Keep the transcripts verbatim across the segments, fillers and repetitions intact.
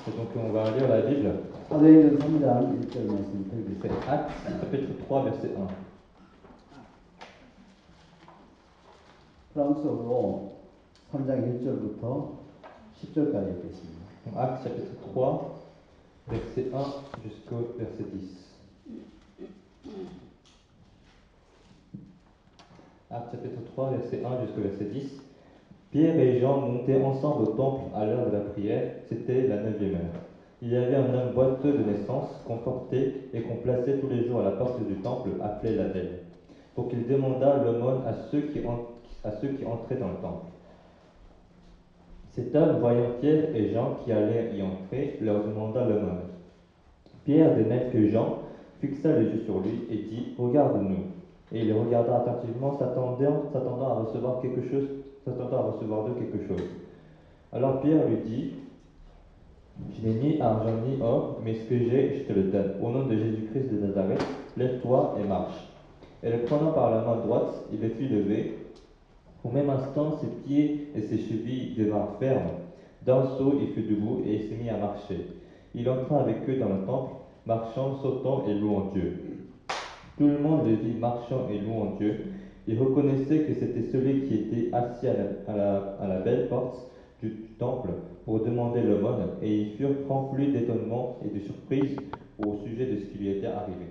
Et donc on va lire la Bible. 사도행전 삼 장 일 절 말씀 C'est 드리겠습니다. Actes chapitre trois verset un. 프랑스어로 삼 장 일 절부터 십 절까지 읽겠습니다. Donc, Actes chapitre trois verset un jusqu'au verset dix. Actes chapitre trois verset un jusqu'au verset dix. Pierre et Jean montaient ensemble au temple à l'heure de la prière, c'était la neuvième heure. Il y avait un homme boiteux de naissance qu'on portait et qu'on plaçait tous les jours à la porte du temple, appelé la Belle, pour qu'il demandât l'aumône à ceux qui, en- à ceux qui entraient dans le temple. Cet homme, voyant Pierre et Jean qui allaient y entrer, leur demanda l'aumône. Pierre, de même que Jean, fixa les yeux sur lui et dit « Regarde-nous ». Et il les regarda attentivement, s'attendant, s'attendant à recevoir quelque chose, s'attendant à recevoir d'eux quelque chose. Alors Pierre lui dit « Je n'ai ni argent ni or, mais ce que j'ai, je te le donne. Au nom de Jésus-Christ de Nazareth, lève-toi et marche. » Et le prenant par la main droite, il le fit lever. Au même instant, ses pieds et ses chevilles devinrent fermes. D'un saut, il fut debout et il s'est mis à marcher. Il entra avec eux dans le temple, marchant, sautant et louant Dieu. Tout le monde le vit marchant et louant Dieu. Il reconnaissait que c'était celui qui était assis à la, à la, à la belle porte du temple pour demander l'aumône, et ils furent remplis d'étonnement et de surprise au sujet de ce qui lui était arrivé.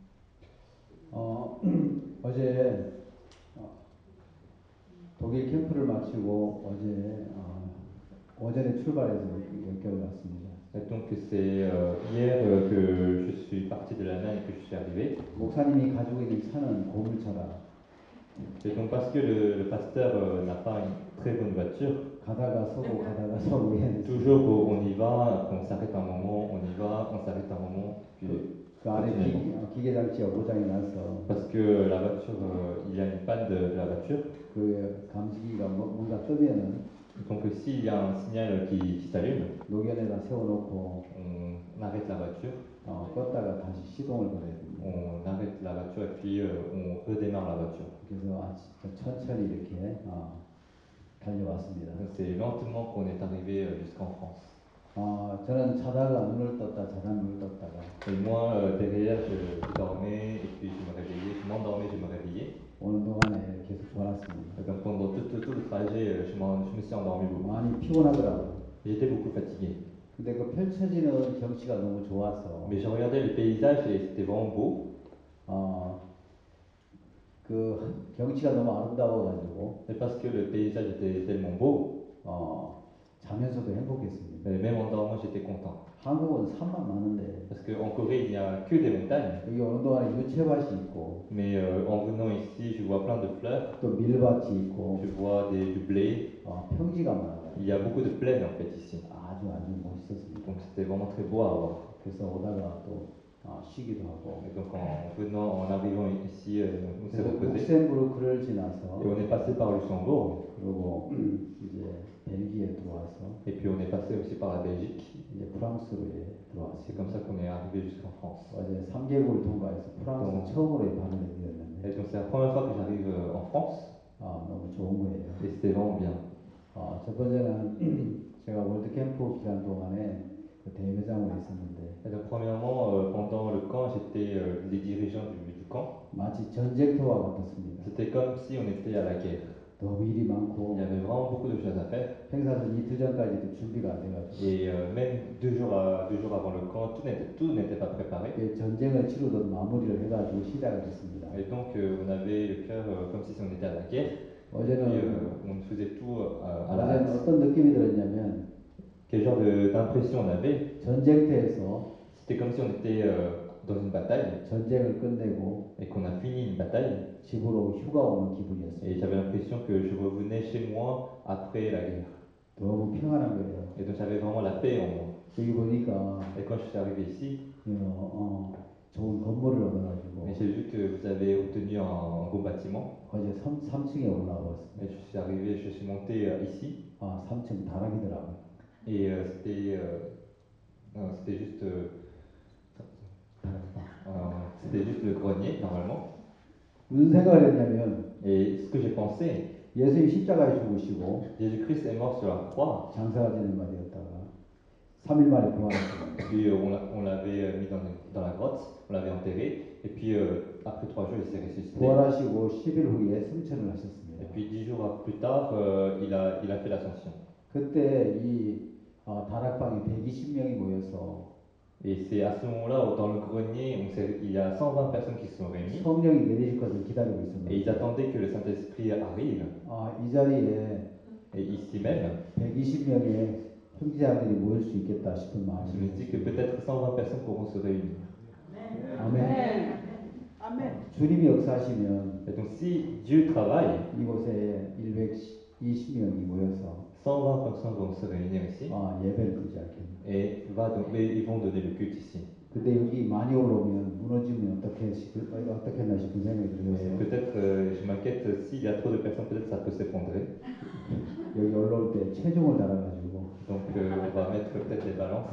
어, 어제 어, 독일 캠프를 마치고 어제 어, 오전에 출발해서 여기까지 왔습니다. Et donc c'est euh, hier euh, que je suis parti de l'Allemagne et que je suis arrivé. 목사님이 가지고 있는 차는 고물차라. C'est donc parce que le, le pasteur euh, n'a pas une très bonne voiture. 가다가 서고 가다가 서고 해야 Toujours euh, on y va, après on s'arrête un moment, on y va, on s'arrête un moment, puis 그 안에 continuellement. 기, 기계 장치가 고장이 나서 Parce que la voiture, euh, il y a une panne de, de la voiture. 그 감지기가 뭐, 뭔가 뜨면은 Donc euh, s'il y a un signal qui, qui s'allume, 노견에다 세워놓고 on arrête la voiture, 어, 껐다가 다시 시동을 걸어야 됩니다. on arrête la voiture et puis euh, on redémarre la voiture. 그래서 아, 진짜 천천히 이렇게 어, 달려왔습니다. Donc c'est lentement qu'on est arrivé euh, jusqu'en France. 어, 저는 자다가 눈을 떴다 자다 눈을 떴다가 Et moi, euh, derrière, je, je dormais et puis je me réveillais, je m'endormais, je me réveillais. 오는 동안에 계속 졸았습니다. Et donc pendant tout, tout, tout le trajet, euh, je, m'en- je me suis endormi beaucoup. 많이 피곤하더라고요. J'étais beaucoup fatigué. 근데 그 펼쳐지는 경치가 너무 좋아서 Mais je regardais les paysages et c'était vraiment beau. 어, 그 경치가 너무 아름다워가지고 Et parce que le paysage était tellement beau, 어, 자면서도 행복했습니다. et même en dormant, j'étais content. 한국은 산만 많은데 Parce qu'en Corée, il n'y a que des montagnes. 여기 오는 동안에 유채밭이 있고 Mais euh, en venant ici, je vois plein de fleurs, 또 밀밭이 있고 je vois des, du blé. 어, 평지가 많아요. Il y a beaucoup de plaines en fait ici. 아주 아주 멋있었습니다. Donc c'était vraiment très beau à voir. 그래서 오다가 또 어, 쉬기도 하고 Et donc en venant, en arrivant ici, euh, on s'est 그래서 reposé. 룩셈부르크를 지나서 Et on est passé par Luxembourg. 그리고 이제 벨기에 들어와서 Et puis on est passé aussi par la Belgique. 이제 프랑스로 C'est 들어왔습니다. comme ça qu'on est arrivé jusqu'en France. 어제 삼 개국을 통과해서 프랑스 어. 처음으로 발을 내디뎠는데 Et donc c'est la première fois que j'arrive euh, en France. 아, 너무 좋은 거예요. Et c'était vraiment bien. 어, 첫 번째는 제가 월드 캠프 기간 동안에 그 대회장으로 있었는데 Et donc premièrement, euh, pendant le camp, j'étais euh, les dirigeants du, du camp. 마치 전쟁터와 같았습니다. C'était comme si on était à la guerre. 너무 일이 Il 많고 y avait vraiment beaucoup de choses à faire. 행사선 이틀 전까지도 준비가 안 돼가지고 Et euh, même deux jours, à- deux jours avant le camp, tout n'était, tout n'était pas préparé. 이게 전쟁을 치르던 마무리를 해가지고 시작을 했습니다. Et donc euh, on avait le cœur euh, comme si on était à la guerre. Et 어제는 euh, on faisait tout euh, à la 어제는 hâte. 어떤 느낌이 들었냐면 Quel genre de- d'impression on avait? 전쟁터에서 C'était comme si on était euh, dans une bataille 전쟁을 끝내고 et qu'on a fini une bataille. 집으로 휴가 오는 기분이었어요. Et j'avais l'impression que je revenais chez moi après la guerre. 너무 평안한 거예요. Et donc j'avais vraiment la paix en moi. 여기 보니까 Et quand je suis arrivé ici, 어, 어, 좋은 건물을 얻어가지고 et j'ai vu que vous avez obtenu un, un beau bâtiment. 어제 삼 층에 올라왔습니다. Et je suis arrivé, je suis monté euh, ici. 아, 삼 층 다락이더라고요. Et euh, c'était, euh, non, c'était juste, euh, euh, c'était juste le grenier normalement. 무슨 생각을 했냐면 Et ce que j'ai pensé, 예수님 십자가에 죽으시고 Jésus-Christ est mort sur la croix. 장사가 되는 말이었다가 삼 일 만에 부활했습니다. Puis euh, on l'a- on l'avait euh, mis dans, une- dans la grotte, on l'avait enterré, et puis euh, après trois jours il s'est ressuscité. 부활하시고 십 일 후에 승천을 Et 하셨습니다. puis dix jours plus tard, euh, il, a, il a fait l'ascension. 그때 이 어, 다락방에 백이십 명이 모여서 Et c'est à ce moment-là, dans le grenier, on s'est- il y a cent vingt personnes qui se sont réunies, 성령이 내리실 것을 기다리고 et ils 있습니다. attendaient que le Saint-Esprit arrive. 아, 이 자리에 Et ici même, 백이십 명의 형제자들이 모일 수 있겠다 싶은 마음이 je me dis que 들었습니다. peut-être cent vingt personnes pourront se réunir. 아멘. 아멘. 주님이 역사하시면 Et donc si Dieu travaille, 이곳에 백이십 명이 모여서 cent vingt personnes vont se réunir ici, 아, 예배를 드리지 않겠나. et, va donc- et ils vont donner le culte ici. 근데 여기 많이 올라오면 무너지면 어떻게 싶- 어떻게 했나 싶은 생각이 Et 들어요. peut-être, euh, je m'inquiète, euh, s'il y a trop de personnes, peut-être ça peut s'effondrer. 여기 올라올 때 체중을 달아가지고 Donc euh, on va mettre peut-être les balances.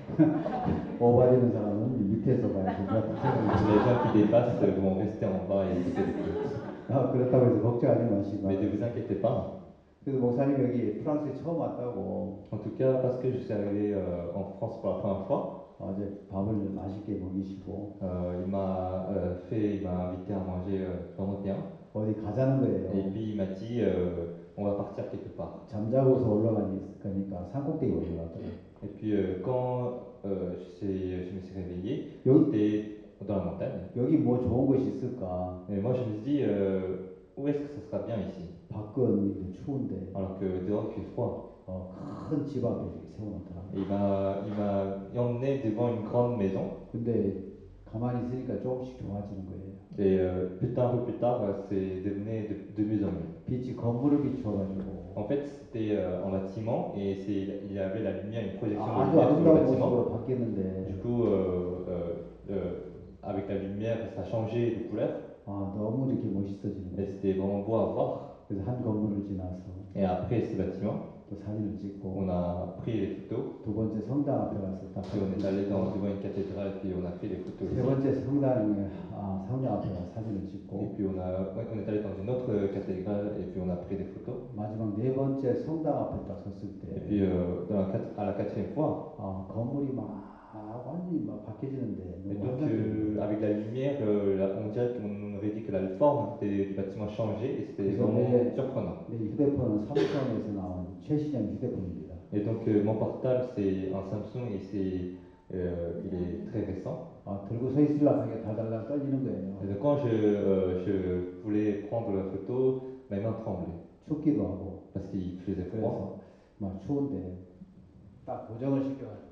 오바되는 사람은 밑에서 봐야 될 것 같은 생각이 Les 들어요. gens qui dépassent euh, vont rester en bas et écouter le culte. 아, 그렇다고 해서 걱정하지 마시고. Mais ne vous inquiétez pas. 그래서 목사님 여기 프랑스에 처음 왔다고 En tout cas, parce que je suis arrivé euh, en France pour la première fois, 어제 밥을 맛있게 먹이시고 euh, il m'a euh, fait, il m'a invité à manger euh, vraiment bien. 어디 가자는 Et 거예요. puis il m'a dit, euh, on va partir quelque part. 잠자고서 올라가니까 산꼭대기 올라가더라고요. Et puis euh, quand euh, je, suis- je me suis réveillé, 여기, j'étais dans la montagne. 여기 뭐 좋은 곳이 있을까? Et moi je me suis dit, euh, où est-ce que ça sera bien ici? 밖은 이제 추운데 Alors que dehors il fait froid. 어, 큰 집 앞에 이렇게 세워놓더라고요. Et il m'a, il m'a emmené devant une grande maison. 근데 가만히 있으니까 조금씩 좋아지는 거예요. Et euh, plus tard, un peu plus tard, euh, c'est devenu de, de mieux en mieux. 빛이 건물을 비춰가지고 En fait, c'était euh, en bâtiment et c'est, il y avait la lumière, une projection de 아주 lumière sur le 아름다운 bâtiment. 모습으로 바뀌었는데 Du coup, euh, euh, euh, avec la lumière, ça a changé de couleur 아, 너무 이렇게 멋있어지는 et 거예요. c'était vraiment beau à voir. 그래서 한 건물을 지나서 Et après ce bâtiment, 또 사진을 찍고 on a pris les photos. 두 번째 성당 앞에 가서 딱 Puis on est allé dans, devant une cathédrale et puis on a pris les photos 세 aussi. 번째 성당에 아, 성당 앞에 가서 사진을 Et 찍고 puis on, a, ouais, on est allé dans une autre cathédrale et puis on a pris des photos. 마지막 네 번째 성당 앞에 딱 섰을 Et 때 puis euh, dans la, quat- à la quatrième fois, 아, 건물이 막 아, 완전히 막 바뀌어지는데 et 너무 donc 환상적이에요. euh, avec la lumière, euh, la- on dirait qu'on aurait dit que la forme des- du bâtiment changeait et c'était Ils ont vraiment des- surprenant. 내 휴대폰은 삼성에서 나온 최신형 휴대폰입니다. Et donc euh, mon portable c'est un Samsung et c'est, euh, il est très récent. 아, 들고 서 있으려고 하니까 달달달 떨리는 거예요. Et donc quand je, euh, je voulais prendre la photo, mes mains tremblaient 춥기도 하고 parce qu'il faisait froid. 그래서 막 추운데 딱 고정을 시켜가지고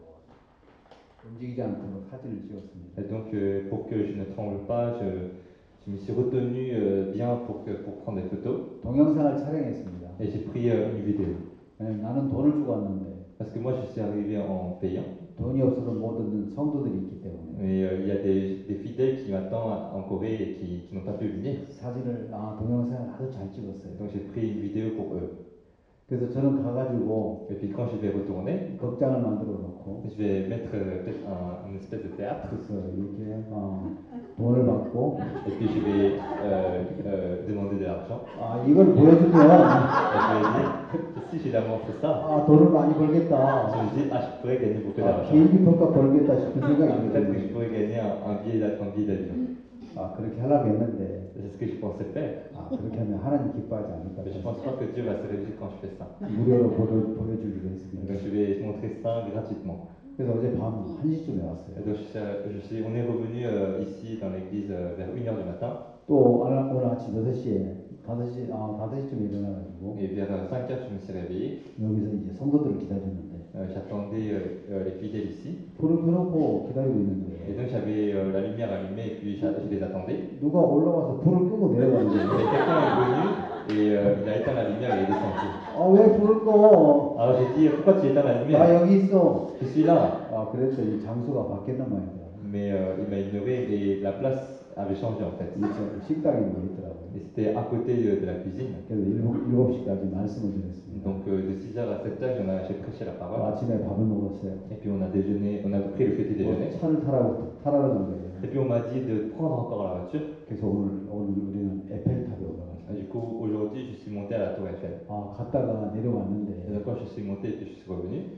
움직이지 않도록 사진을 찍었습니다. Et donc euh, pour que je ne tremble pas, je, je me suis retenu euh, bien pour, que, pour prendre des photos 동영상을 촬영했습니다. et j'ai pris euh, une vidéo. 왜냐면 나는 돈을 주고 왔는데 Parce que moi je suis arrivé en payant. 돈이 없어서 못 얻는 성도들이 있기 때문에 Mais euh, il y a des, des fidèles qui m'attendent en Corée et qui, qui n'ont pas pu venir. 사진을 아, 동영상을 아주 잘 찍었어요. Donc j'ai pris une vidéo pour eux. 그래서 저는 가가지고 Et puis quand je vais retourner, 극장을 만들어 놓고 je vais mettre euh, peut-être un- une espèce de théâtre. 그래서 이렇게 어, 돈을 받고 Et puis je vais euh, euh, demander de l'argent. 아, 이걸 보여주면 Et je vais dire, si je leur montre ça, 아, 돈을 많이 je 벌겠다. me dis, ah, je pourrais gagner beaucoup 아, d'argent. 비행기 표값 벌겠다 싶은 Ah, 생각이 peut-être que 들어요. je pourrais gagner un, un billet d'a- un billet d'avion. 아, 그렇게 하려고 했는데 C'est ce que je pensais faire. 아, 그렇게 하면 하나님 기뻐하지 않을까 Mais je 해서 pense pas que Dieu va se réjouir quand je fais ça. 무료로 보여, 보여주기로 Donc 했습니다. je vais montrer ça gratuitement. 그래서 어제 밤 한 시쯤에 Et 왔어요. donc je suis, je suis- on est revenu euh, ici dans l'église euh, vers une heure du matin. 또 오늘, 오늘 아침 여섯 시에 다섯 시, 아, 다섯 시쯤에 일어나가지고 Et vers cinq heures, je me suis réveillé. 여기서 이제 성도들을 기다리는데 Euh, J'attendais euh, euh, les fidèles ici. 불을 켜놓고 기다리고 있는 Et 거예요. donc j'avais euh, la lumière allumée et puis j'a- je les attendais. 누가 올라와서 불을 끄고 내려가는 Et 거예요. quelqu'un est venu et euh, il a éteint la lumière et il est descendu. 아, 왜 불을 꺼? Alors j'ai dit, pourquoi tu éteins la 나 lumière? 여기 있어. Je suis là. 아, 그랬더니 장소가 바뀌었단 말이야. Mais euh, il m'a ignoré et la place avait changé en fait. 이제 식당이 뭐 있더라고요. Et c'était à côté de, de la cuisine. 그래서 일곱, 일곱 시까지 말씀을 드렸습니다. Donc euh, de six heures à sept heures, j'en ai- j'ai prêché la parole. 아침에 밥을 먹었어요. Et puis on a déjeuné, on a pris le petit déjeuner. 뭐 차를 타라고 타라는 거예요. Et puis on m'a dit de prendre encore la voiture. 그래서 오늘 오늘 우리는 에펠탑에 Et 올라갔어요. du coup, aujourd'hui, je suis monté à la Tour Eiffel. 아, 갔다가 Et 내려왔는데 donc quand je suis monté et puis je suis revenu,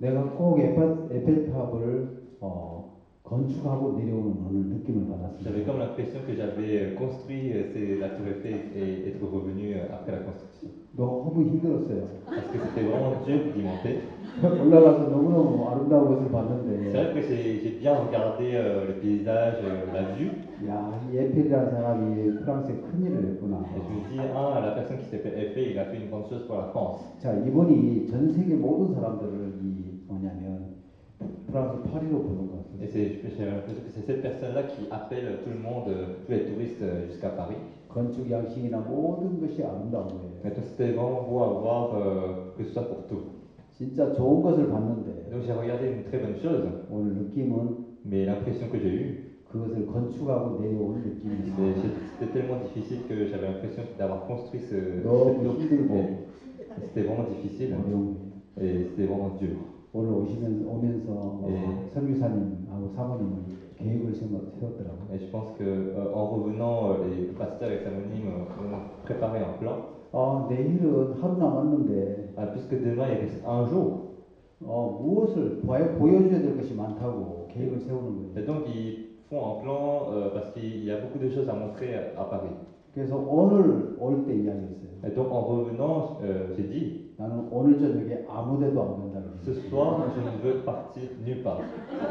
내가 꼭 에펠, 에펠탑을 어, 건축하고 내려오는 어느 느낌을 J'avais 받았습니다. comme l'impression que j'avais euh, construit euh, ces- la tour Eiffel et être revenu euh, après la construction. 너무 힘들었어요. Parce que c'était vraiment dur d'y monter. 올라가서 너무너무 아름다운 것을 C'est 봤는데, vrai que j'ai j'ai bien regardé euh, le paysage, euh, la vue, 야, 이 에펠이라는 사람이 프랑스에 큰일을 했구나. et je me dis, ah, la personne qui s'appelle Eiffel, il a fait une grande chose pour la France. 자, 이분이 전 세계 모든 사람들을 이 뭐냐면 프랑스 파리로 부른 것 Et 같아요. c'est- j'ai l'impression que c'est cette personne-là qui appelle tout le monde, euh, tous les touristes euh, jusqu'à Paris. 건축 양식이나 모든 것이 아름다운 거예요. Et donc c'était vraiment beau à voir, euh, que ce soit pour tout. 진짜 좋은 것을 Et 봤는데 donc j'ai regardé une très bonne chose, 오늘 느낌은 mais l'impression que j'ai eue, 그것을 건축하고 내려오는 c'est- 느낌이에요. c'était tellement difficile que j'avais l'impression d'avoir construit ce, 너무 cette tour. 힘들고 Et c'était vraiment difficile 어려운 거예요. et c'était vraiment dur. 오늘 오시면 오면서 어, 네. 설교사님하고 사모님은 계획을 세워- 세웠더라고요. Et je pense que euh, en revenant, euh, les pasteurs et Samonim euh, ont préparé un plan. 아, 내일은 하루 남았는데 Ah, puisque demain il reste un jour, 어, 무엇을 보여, 보여줘야 될 것이 많다고 계획을 세우는 et 거예요. donc ils font un plan euh, parce qu'il y a beaucoup de choses à montrer à Paris. 그래서 오늘 올 때 이야기했어요. Et donc en revenant, euh, j'ai dit, 나는 오늘 저녁에 아무데도 안 간다고. ce soir je ne veux partir nulle part.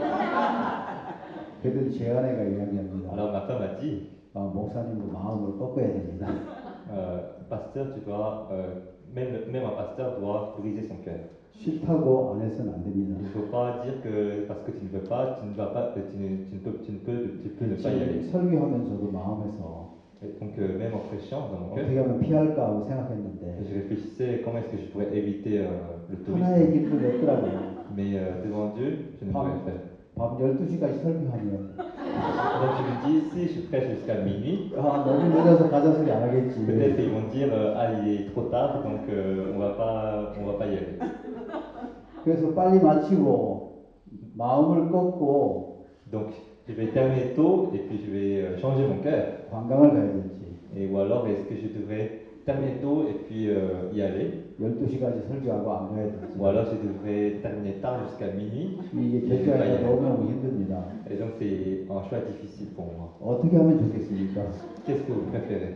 그랬더니 제 아내가 이야기합니다. Alors ma femme a dit, 아, 목사님도 마음을 꺾어야 됩니다. euh, pasteur, tu dois, euh, même, même un pasteur doit briser son cœur. 싫다고 안 해서는 안 됩니다. Il ne faut pas dire que parce que tu ne veux pas, tu ne vas pas, tu ne, tu ne peux, tu ne peux, tu peux ne pas y aller. 지금 설교하면서도 마음에서 Et donc euh, même en prêchant dans mon cœur, 어떻게 하면 피할까 하고 생각했는데 je réfléchissais comment est-ce que je pourrais éviter euh, le tourisme. 하나의 길도 냈더라고요. Mais euh, devant Dieu, je ne pourrais le faire. 밤 열두 시까지 설교하면 Donc je me dis, si je prêche jusqu'à minuit, 아, 너무 늦어서 가자 소리 안 하겠지. peut-être ils vont dire, euh, ah il est trop tard, donc euh, on va pas, on va pas y aller. 그래서 빨리 마치고 마음을 꺾고 Donc je vais terminer tôt et puis je vais euh, changer mon cœur. 관광을 가야 될지 Et ou alors est-ce que je devrais terminer tôt et puis euh, y aller, 열두 시까지 설교하고 안 가야 될지 ou alors je devrais terminer tard jusqu'à minuit. 이게 결정하기가 너무너무 힘듭니다. Et donc c'est un choix difficile pour moi. 어떻게 하면 좋겠습니까? Qu'est-ce que vous préférez?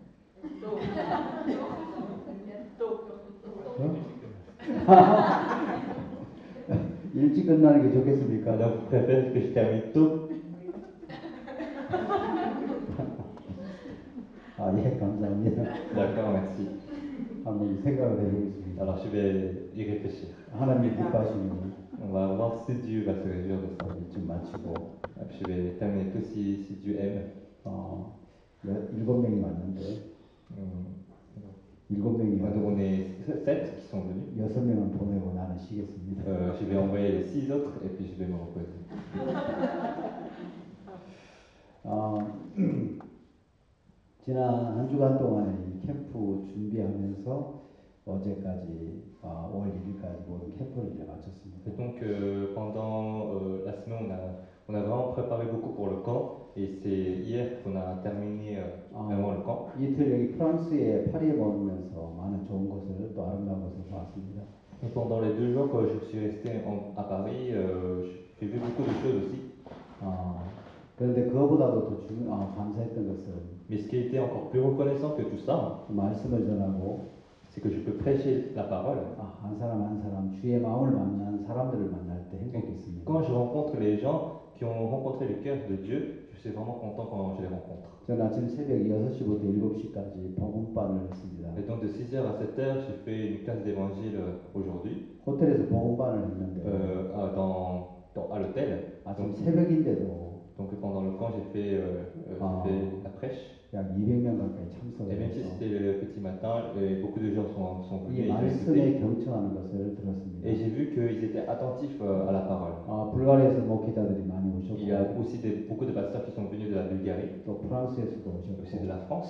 일찍 끝나는 게 좋겠습니까? Donc vous préférez que je termine tôt? 아, 예, 감사합니다. D'accord, merci. 한번 생각을 해보겠습니다. Alors je vais y réfléchir. 하나님 기뻐하시면 On va voir si Dieu va se réjouir de ça. 일찍 마치고 Je vais terminer tôt si, si Dieu aime. 어, 여- 일곱 명이 왔는데 Hum, 일곱 명이 Donc on est sept qui sont venus. 여섯 명은 보내고 나는 쉬겠습니다. Euh, je vais envoyer les six autres et puis je vais me reposer. 어, 지난 한 주간 동안에 이 캠프 준비하면서 어제까지 어, 오월 일 일까지 모든 캠프를 이제 마쳤습니다. Et donc euh, pendant euh, la semaine, on a, on a vraiment préparé beaucoup pour le camp et c'est hier qu'on a terminé euh, 아, vraiment le camp. 이틀 여기 프랑스의 파리에 머무면서 많은 좋은 것을 또 아름다운 것을 보았습니다. Et pendant les deux jours que je suis resté en- à Paris, euh, j'ai vu beaucoup de choses aussi. 어, 그런데 그거보다도 더 중, 어, 감사했던 것은 Mais ce qui a été encore plus reconnaissant que tout ça, 말씀을 전하고 c'est que je peux prêcher la parole. 아, 한 사람 한 사람 주의 마음을 만난 사람들을 만날 때 행복했습니다. Quand je rencontre les gens qui ont rencontré le cœur de Dieu, je suis vraiment content quand je les rencontre. 저는 아침 새벽 여섯 시부터 일곱 시까지 복음반을 했습니다. Et donc de six heures à sept heures, j'ai fait une classe d'évangile euh, aujourd'hui 호텔에서 복음반을 했는데 euh, à- dans, dans- à l'hôtel. 아침 Donc, 새벽인데도 donc pendant le camp, j'ai fait, euh, euh, Ah. j'ai fait la prêche. 약 이백 명 가까이 Et 참석을 même si 해서 c'était le petit matin, et beaucoup de gens sont, sont venus. 이 et j'ai écouté. 말씀에 경청하는 것을 들었습니다. Et j'ai vu qu'ils étaient attentifs euh, à la parole. 아, 불가리아에서 목회자들이 많이 Il y a 오셨고 aussi des- beaucoup de pasteurs qui sont venus de la Bulgarie, 또 프랑스에서도 aussi de 오셨고 la France.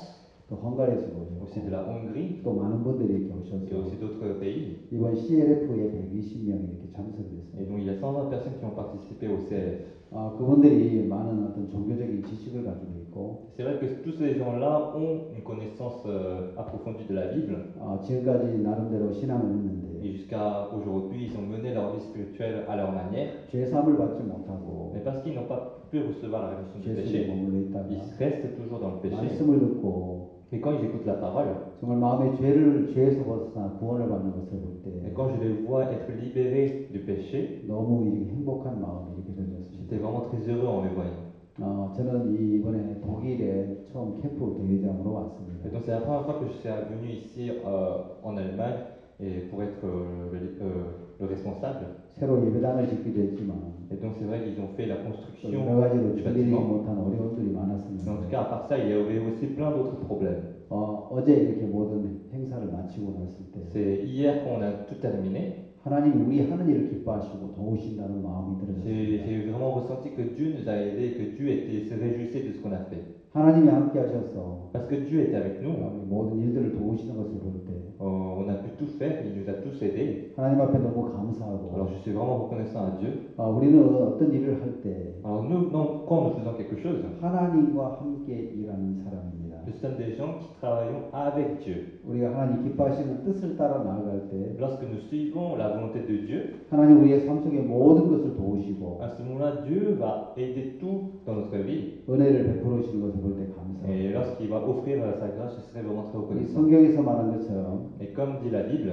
또 헝가리에서 aussi de 오셨고 la Hongrie 또 많은 분들이 이렇게 et 오셔서 aussi d'autres pays. 이번 씨엘에프에 백이십 명이 이렇게 Et 참석했습니다. donc il y a cent vingt personnes qui ont participé au C L F. 아, 그분들이 많은 어떤 종교적인 지식을 가지고 있고 C'est vrai que tous ces gens-là ont une connaissance euh, approfondie de la Bible. 아, 지금까지 나름대로 신앙을 했는데 Et jusqu'à aujourd'hui, ils ont mené leur vie spirituelle à leur manière. 죄 사함을 받지 못하고 Mais parce qu'ils n'ont pas pu recevoir la rémission du 죄 속에 péché, 머물러 있다가 ils restent toujours dans le péché. 말씀을 듣고 Et quand ils écoutent la parole, 정말 마음의 죄를 죄에서 벗어나 구원을 받는 것을 볼 et 때 quand je les vois être libérés du péché, 너무 이렇게 행복한 마음이 이렇게 j'étais 들렸습니다. vraiment très heureux en les voyant. 어, 저는 이- 이번에 독일에 처음 캠프 대회장으로 Et 왔습니다. donc c'est la première fois que je suis venu ici euh, en Allemagne et pour être euh, le, euh, le responsable. 새로 예배당을 짓기도 했지만 Et donc c'est vrai qu'ils ont fait la 또 construction 여러 가지로 du 준비되지 bâtiment. 못한 어려움들이 Mais en tout 많았습니다. cas, à part ça, il y avait aussi plein d'autres problèmes. 어, 어제 이렇게 모든 행사를 마치고 났을 때 C'est hier qu'on a tout terminé. 하나님이 우리 하는 일을 기뻐하시고 도우신다는 마음이 J'ai 들어졌습니다. j'ai vraiment ressenti que Dieu nous a aidés, que Dieu était, se réjouissait de ce qu'on a fait. 하나님이 함께 하셔서 Parce que Dieu était avec nous. 우리 모든 일들을 도우시는 것을 볼 때 Euh, on a pu tout faire, il nous a tous aidés. 하나님 앞에 너무 감사하고 Alors je suis vraiment reconnaissant à Dieu. 아, 우리는 어떤 일을 할 때 Alors nous, non, quand nous faisons quelque chose, 하나님과 함께 일하는 사람입니다. nous sommes des gens qui travaillons avec Dieu. 우리가 하나님 기뻐하시는 뜻을 따라 나아갈 때 Lorsque nous suivons la volonté de Dieu, 하나님 우리의 삶 속의 모든 것을 도우시고 à ce moment-là, Dieu va aider tout dans notre vie. 은혜를 베풀어 주시는 것을 볼 때 Et 감사합니다. lorsqu'il va offrir euh, sa grâce, je serai vraiment très 이 reconnaissant. 성경에서 말한 것처럼 Et comme dit la Bible,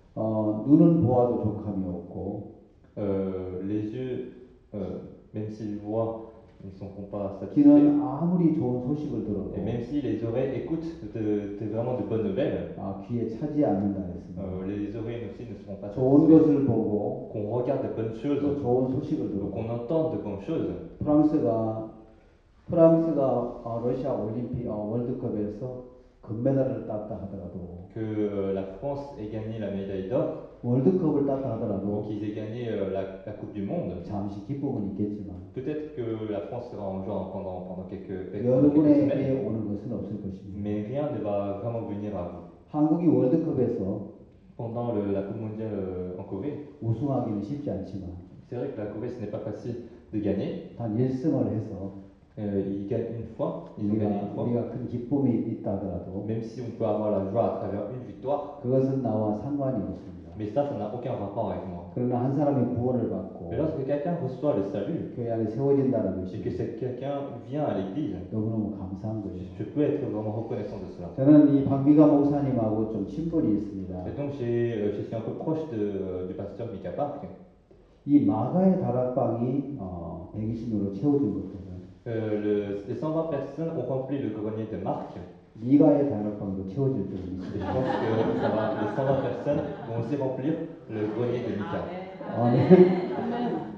어, 눈은 보아도 족함이 없고 euh, les yeux, euh, même s'ils voient, ils ne sont pas satisfaits. 귀는 아무리 좋은 소식을 들어도 Et même si les oreilles écoutent de, de vraiment de bonnes nouvelles, 아, 귀에 차지 않는다 했습니다. euh, les oreilles aussi ne seront pas 좋은 satisfaites. 것을 보고 Qu'on regarde de bonnes choses, 또 좋은 소식을 ou 들고 qu'on entende de bonnes choses. 프랑스가 프랑스가 어, 러시아 올림픽 어, 월드컵에서 금메달을 땄다 하더라도 Que euh, la France ait gagné la médaille d'or, 월드컵을 땄다 ou 하더라도 qu'ils aient gagné euh, la, la Coupe du Monde. 잠시 기쁨은 있겠지만 Peut-être que la France sera en joie pendant, pendant quelques, pendant quelques 여러분에게 semaines, 오는 것은 없을 것입니다. mais rien ne va vraiment venir à vous. 한국이 월드컵에서 Pendant le- la Coupe mondiale euh, en Corée, 우승하기는 쉽지 않지만 c'est vrai que la Corée ce n'est pas facile de gagner. 단 일 승을 해서 Euh, ils gagnent une fois, ils ont gagné 우리가, une fois. 우리가 큰 기쁨이 있다 하더라도 Même si on peut avoir la joie à travers une victoire, 그것은 나와 상관이 없습니다. mais ça, ça n'a aucun rapport avec moi. 그러나 한 사람이 구원을 받고 Mais lorsque quelqu'un reçoit le salut 교회 안에 세워진다는 et 것이 que c'est quelqu'un vient à l'église, 너무너무 감사한 je, 거예요. je peux être vraiment reconnaissant de cela. 저는 이 박미가 목사님하고 좀 친분이 있습니다. Et donc j'ai, euh, je suis un peu proche de, du pasteur Mika Park. 이 마가의 다락방이 어, 백이십 명으로 채워진 것들은 Euh, le- les cent vingt personnes ont rempli le grenier de Marc. 미가의 다락방도 채워질 줄 Et je 믿습니다. pense que ça va- les cent vingt personnes vont aussi remplir le grenier de Mika. 아, 네.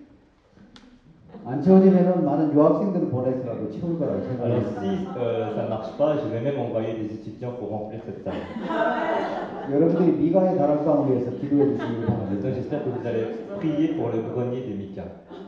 안 채워지면은 많은 유학생들을 보내서라도 채울 거라고 Alors 생각합니다. si euh, ça ne marche pas, je vais même envoyer des étudiants pour remplir cette salle. 여러분들이 미가의 다락방을 위해서 기도해 주시기 Et donc 바랍니다. j'espère que vous allez prier pour le grenier de Mika.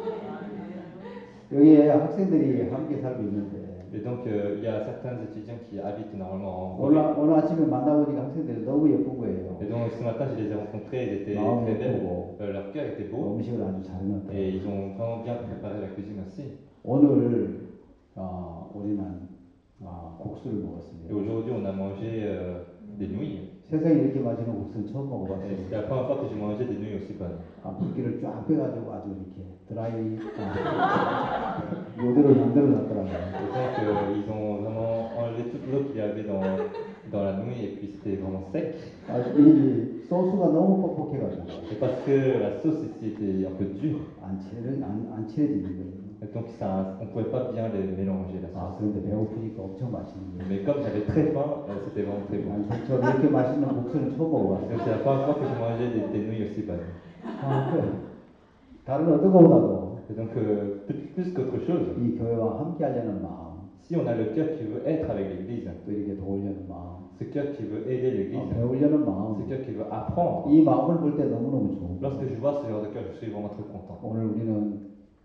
여기에 학생들이 함께 살고 있는데 Et donc euh, il y a certains étudiants qui habitent normalement en 오늘, Corée. 오늘 아침에 만나보니까 학생들이 너무 예쁜 거예요. Et donc ce matin je les ai rencontrés, ils étaient Ah, très oui, belles, beau. Euh, leur cœur était beau 음식을 아주 잘 et 해놨더라고요. ils ont vraiment bien préparé la cuisine aussi. 오늘 어, 우리는 어, 국수를 Et 먹었습니다. aujourd'hui on a mangé euh, des nouilles. 세상에 이렇게 맛있는 국수는 처음 Et 먹어봤어요. c'était la première fois que j'ai mangé des nouilles aussi bonnes. 아, 붉기를 쫙 빼가지고 아주 이렇게 드라이 아, 요대로 만들어 놨더라고요. Et donc euh, ils ont vraiment enlevé toute l'eau qu'il y avait dans, dans la nouille et puis c'était vraiment sec. 아, 이 소스가 너무 뻑뻑해가지고 Et parce que la sauce ici était un peu dure, 안 칠해 안, 안 칠해지는 거예요. et donc ça, on ne pouvait pas bien les mélanger la 아, sauce. 그런데 배고프니까 엄청 맛있는 거예요. Mais comme j'avais très faim, euh, c'était vraiment très bon. 아니, 저 이렇게 맛있는 국수는 처음 먹어봤어요. Donc c'est la première fois que j'ai mangé des, des nouilles aussi bonnes. 아, 그, 다른 어떤 거보다도 Et donc euh, plus, plus qu'autre chose, 이 교회와 함께 하려는 마음, si on a le cœur qui veut être avec l'Église, 또 이렇게 도우려는 마음, ce cœur qui veut aider 어, l'Église, 배우려는 ce 마음, cœur qui veut apprendre, 이 마음을 볼 때 너무너무 좋은 lorsque 거예요. je vois ce genre de cœur, je suis vraiment très content. 오늘 우리는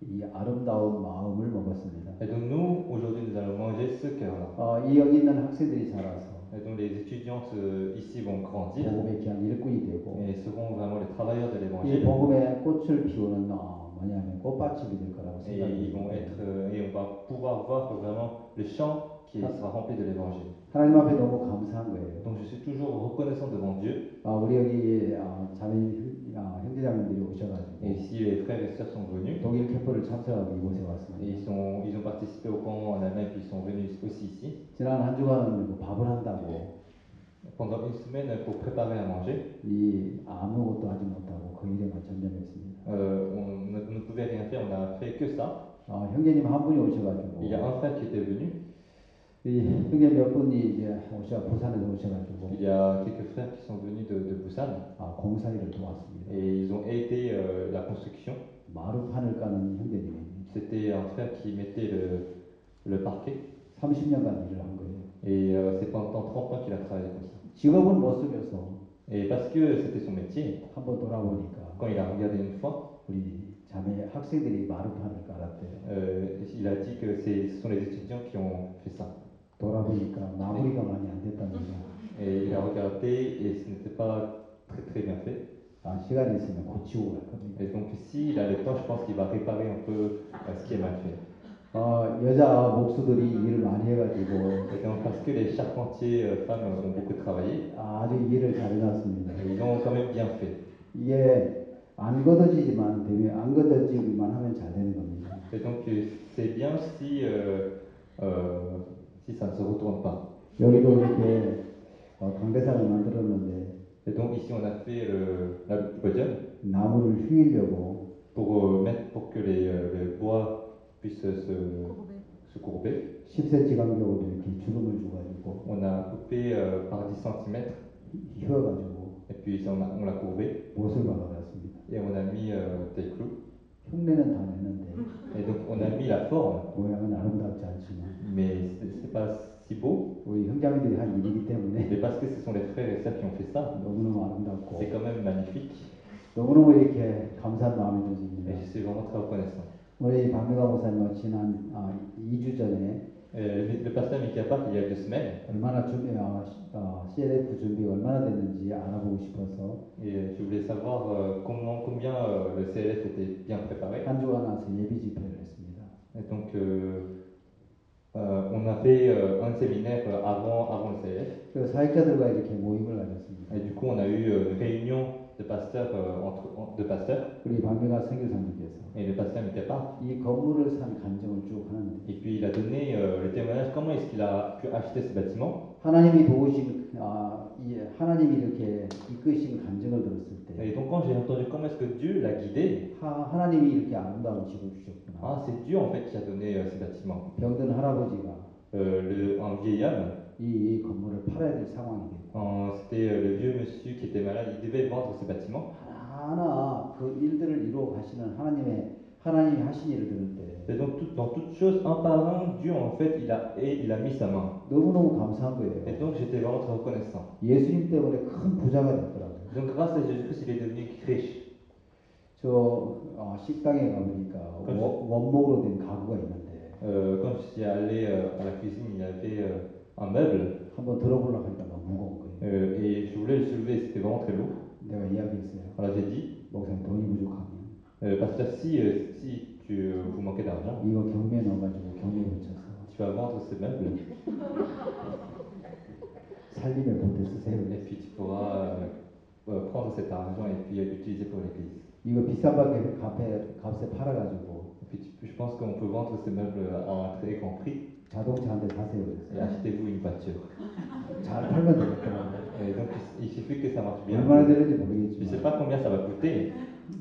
이 아름다운 마음을 먹었습니다. Et donc nous, aujourd'hui, nous allons manger ce cœur-là. 어, 이 여기 있는 학생들이 자라서 Et donc les étudiants euh, ici vont grandir 복음의 귀한 일꾼이 되고 et seront vraiment les travailleurs de 이 l'évangile. 복음의 꽃을 피우는 어, 뭐냐면 꽃밭이 될 거라고 Et ils vont 생각합니다. être, euh, et on va pouvoir voir vraiment le champ qui sera rempli de l'évangile. 하나님 앞에 너무 감사한 거예요. Donc je suis toujours reconnaissant devant Dieu. 아, 우리 여기 아, 자매 아, 형제자매들이 Et 오셔가지고 ici les frères et sœurs sont venus. 독일 캠프를 참석하고 이곳에 Et 왔습니다. ils, sont, ils ont participé au camp en Allemagne, puis ils sont venus aussi ici. 지난 한 주간은 그 밥을 한다고 Pendant une semaine pour préparer à manger, 이 아무것도 하지 못하고 그 일에만 전념했습니다. euh, on ne, ne pouvait rien faire, on a fait que ça. 아, 형제님 한 분이 오셔가지고 Il y a un frère qui était venu, 이 형제 몇 분이 이제 오셔 부산에서 오셔가지고 il y a quelques frères qui sont venus de, de Busan 아, 공사 일을 도왔습니다. et ils ont aidé euh, la construction. 마루판을 까는 형제님입니다. C'était un frère qui mettait le, le parquet 삼십 년간 일을 한 거예요. et euh, c'est pendant trente ans qu'il a travaillé comme ça. 직업은 못 속여서 Et parce que c'était son métier, 한번 돌아보니까 quand il a regardé une fois, 우리 자매 학생들이 마루판을 깔았대요. euh, il a dit que c'est- ce sont les étudiants qui ont fait ça. 돌아보니까 마무리가 많이 안 됐답니다. Et il a regardé et ce n'était pas très très bien fait. 아, 시간이 있으면 고치고 갈 겁니다. Et donc s'il a le temps, je pense qu'il va réparer un peu euh, ce qui est mal fait. 어, 여자 목수들이 일을 많이 해가지고 Et donc parce que les charpentiers euh, femmes ont beaucoup travaillé, 아주 일을 잘 해놨습니다. ils ont quand même bien fait. 이게 안 걷어지지만 되면 안 걷어지기만 하면 잘 되는 겁니다. Et donc euh, c'est bien si, euh, euh, si ça ne se retourne pas. 여기도 이렇게 어, 강대상을 만들었는데 Et donc ici on a fait le, la podium 나무를 휘려고 pour, euh, mettre, pour que les, euh, le bois puisse se, se courber. 십 센티미터 간격으로 이렇게 주름을 줘가지고 On a coupé euh, par dix centimètres 휘어가지고 et puis on, a, on l'a courbé 못을 박아놨습니다. et on a mis euh, des clous. 흉내는 다 내는데 Et donc on a mis la forme, 모양은 아름답지 않지만 mais c'est c'est pas si beau. 우리 형제들이 한 일이기 때문에 Mais parce que ce sont les frères et sœurs qui ont fait ça, 너무너무 아름답고 c'est quand même magnifique. 너무너무 이렇게 감사한 마음이 Et 들습니다. je suis vraiment très reconnaissant. 우리 박명가 목사님은 지난 아, 이 주 전에 Euh, le, le pasteur Mika Park, il y a deux semaines, 얼마나 준비, 아, 아, 씨엘에프 준비가 얼마나 됐는지 알아보고 싶어서 et euh, je voulais savoir euh, comment, combien euh, le C L F était bien préparé. 한 주가 나서 예비 집회를 했습니다. Et donc euh, euh, on a fait euh, un séminaire euh, avant, avant le C L F. 그 사역자들과 이렇게 모임을 가졌습니다. Et du coup, on a eu euh, une réunion de pasteurs euh, entre en- de pasteurs 우리 박명가 선교사님께서 et le pasteur Mika Park. 이 건물을 산 간증을 쭉 하는데 Et puis il a donné euh, le témoignage comment est-ce qu'il a pu acheter ce bâtiment. 하나님이 도우신 아, 이 하나님이 이렇게 이끄신 간증을 들었을 때 Et donc quand j'ai entendu comment est-ce que Dieu l'a guidé, 하, 하나님이 이렇게 아름다운 집을 주셨구나. ah, c'est Dieu en fait qui a donné euh, ce bâtiment. 병든 할아버지가 Euh, le, un vieil homme, 이, 이 건물을 팔아야 될 상황이 됐고 euh, c'était euh, le vieux monsieur qui était malade, il devait vendre ce bâtiment. 하나하나 그 일들을 이루어 가시는 하나님의 하나님이 하신 일을 들을 때 Et donc tout- dans toutes choses, un par un, Dieu en fait il a, et il a mis sa main. 너무너무 감사한 Et 거예요. donc j'étais vraiment très reconnaissant. 예수님 때문에 큰 부자가 됐더라고요. Donc grâce à Jésus-Christ, il est devenu riche. 저 어, 식당에 가보니까 원- 원목으로 된 가구가 있는데 Euh, quand je suis allé euh, à la cuisine, il y avait euh, un meuble 한번 들어보려고 하니까 너무 무거운 거예요. euh, et je voulais le soulever, c'était vraiment très lourd. 내가 이야기했어요. Alors j'ai dit, 목사님 돈이 부족하면 euh, pasteur, si, euh, si tu, euh, vous manquez d'argent, 이거 경매에 넣어가지고 경매 붙여서 tu vas vendre ce meuble 살림에 보태 쓰세요. et puis tu pourras euh, euh, prendre cet argent et puis euh, l'utiliser pour l'église. 이거 비싼 값에, 값에, 값에 팔아가지고 Et puis tu- je pense qu'on peut vendre ce meuble à un très grand prix 자동차 한 대 사세요. et 그랬어요. achetez-vous une voiture. 잘 팔면 되겠더라고요. Et donc il suffit que ça marche bien. 얼마나 되는지 Je ne sais 모르겠지만 pas combien ça va coûter,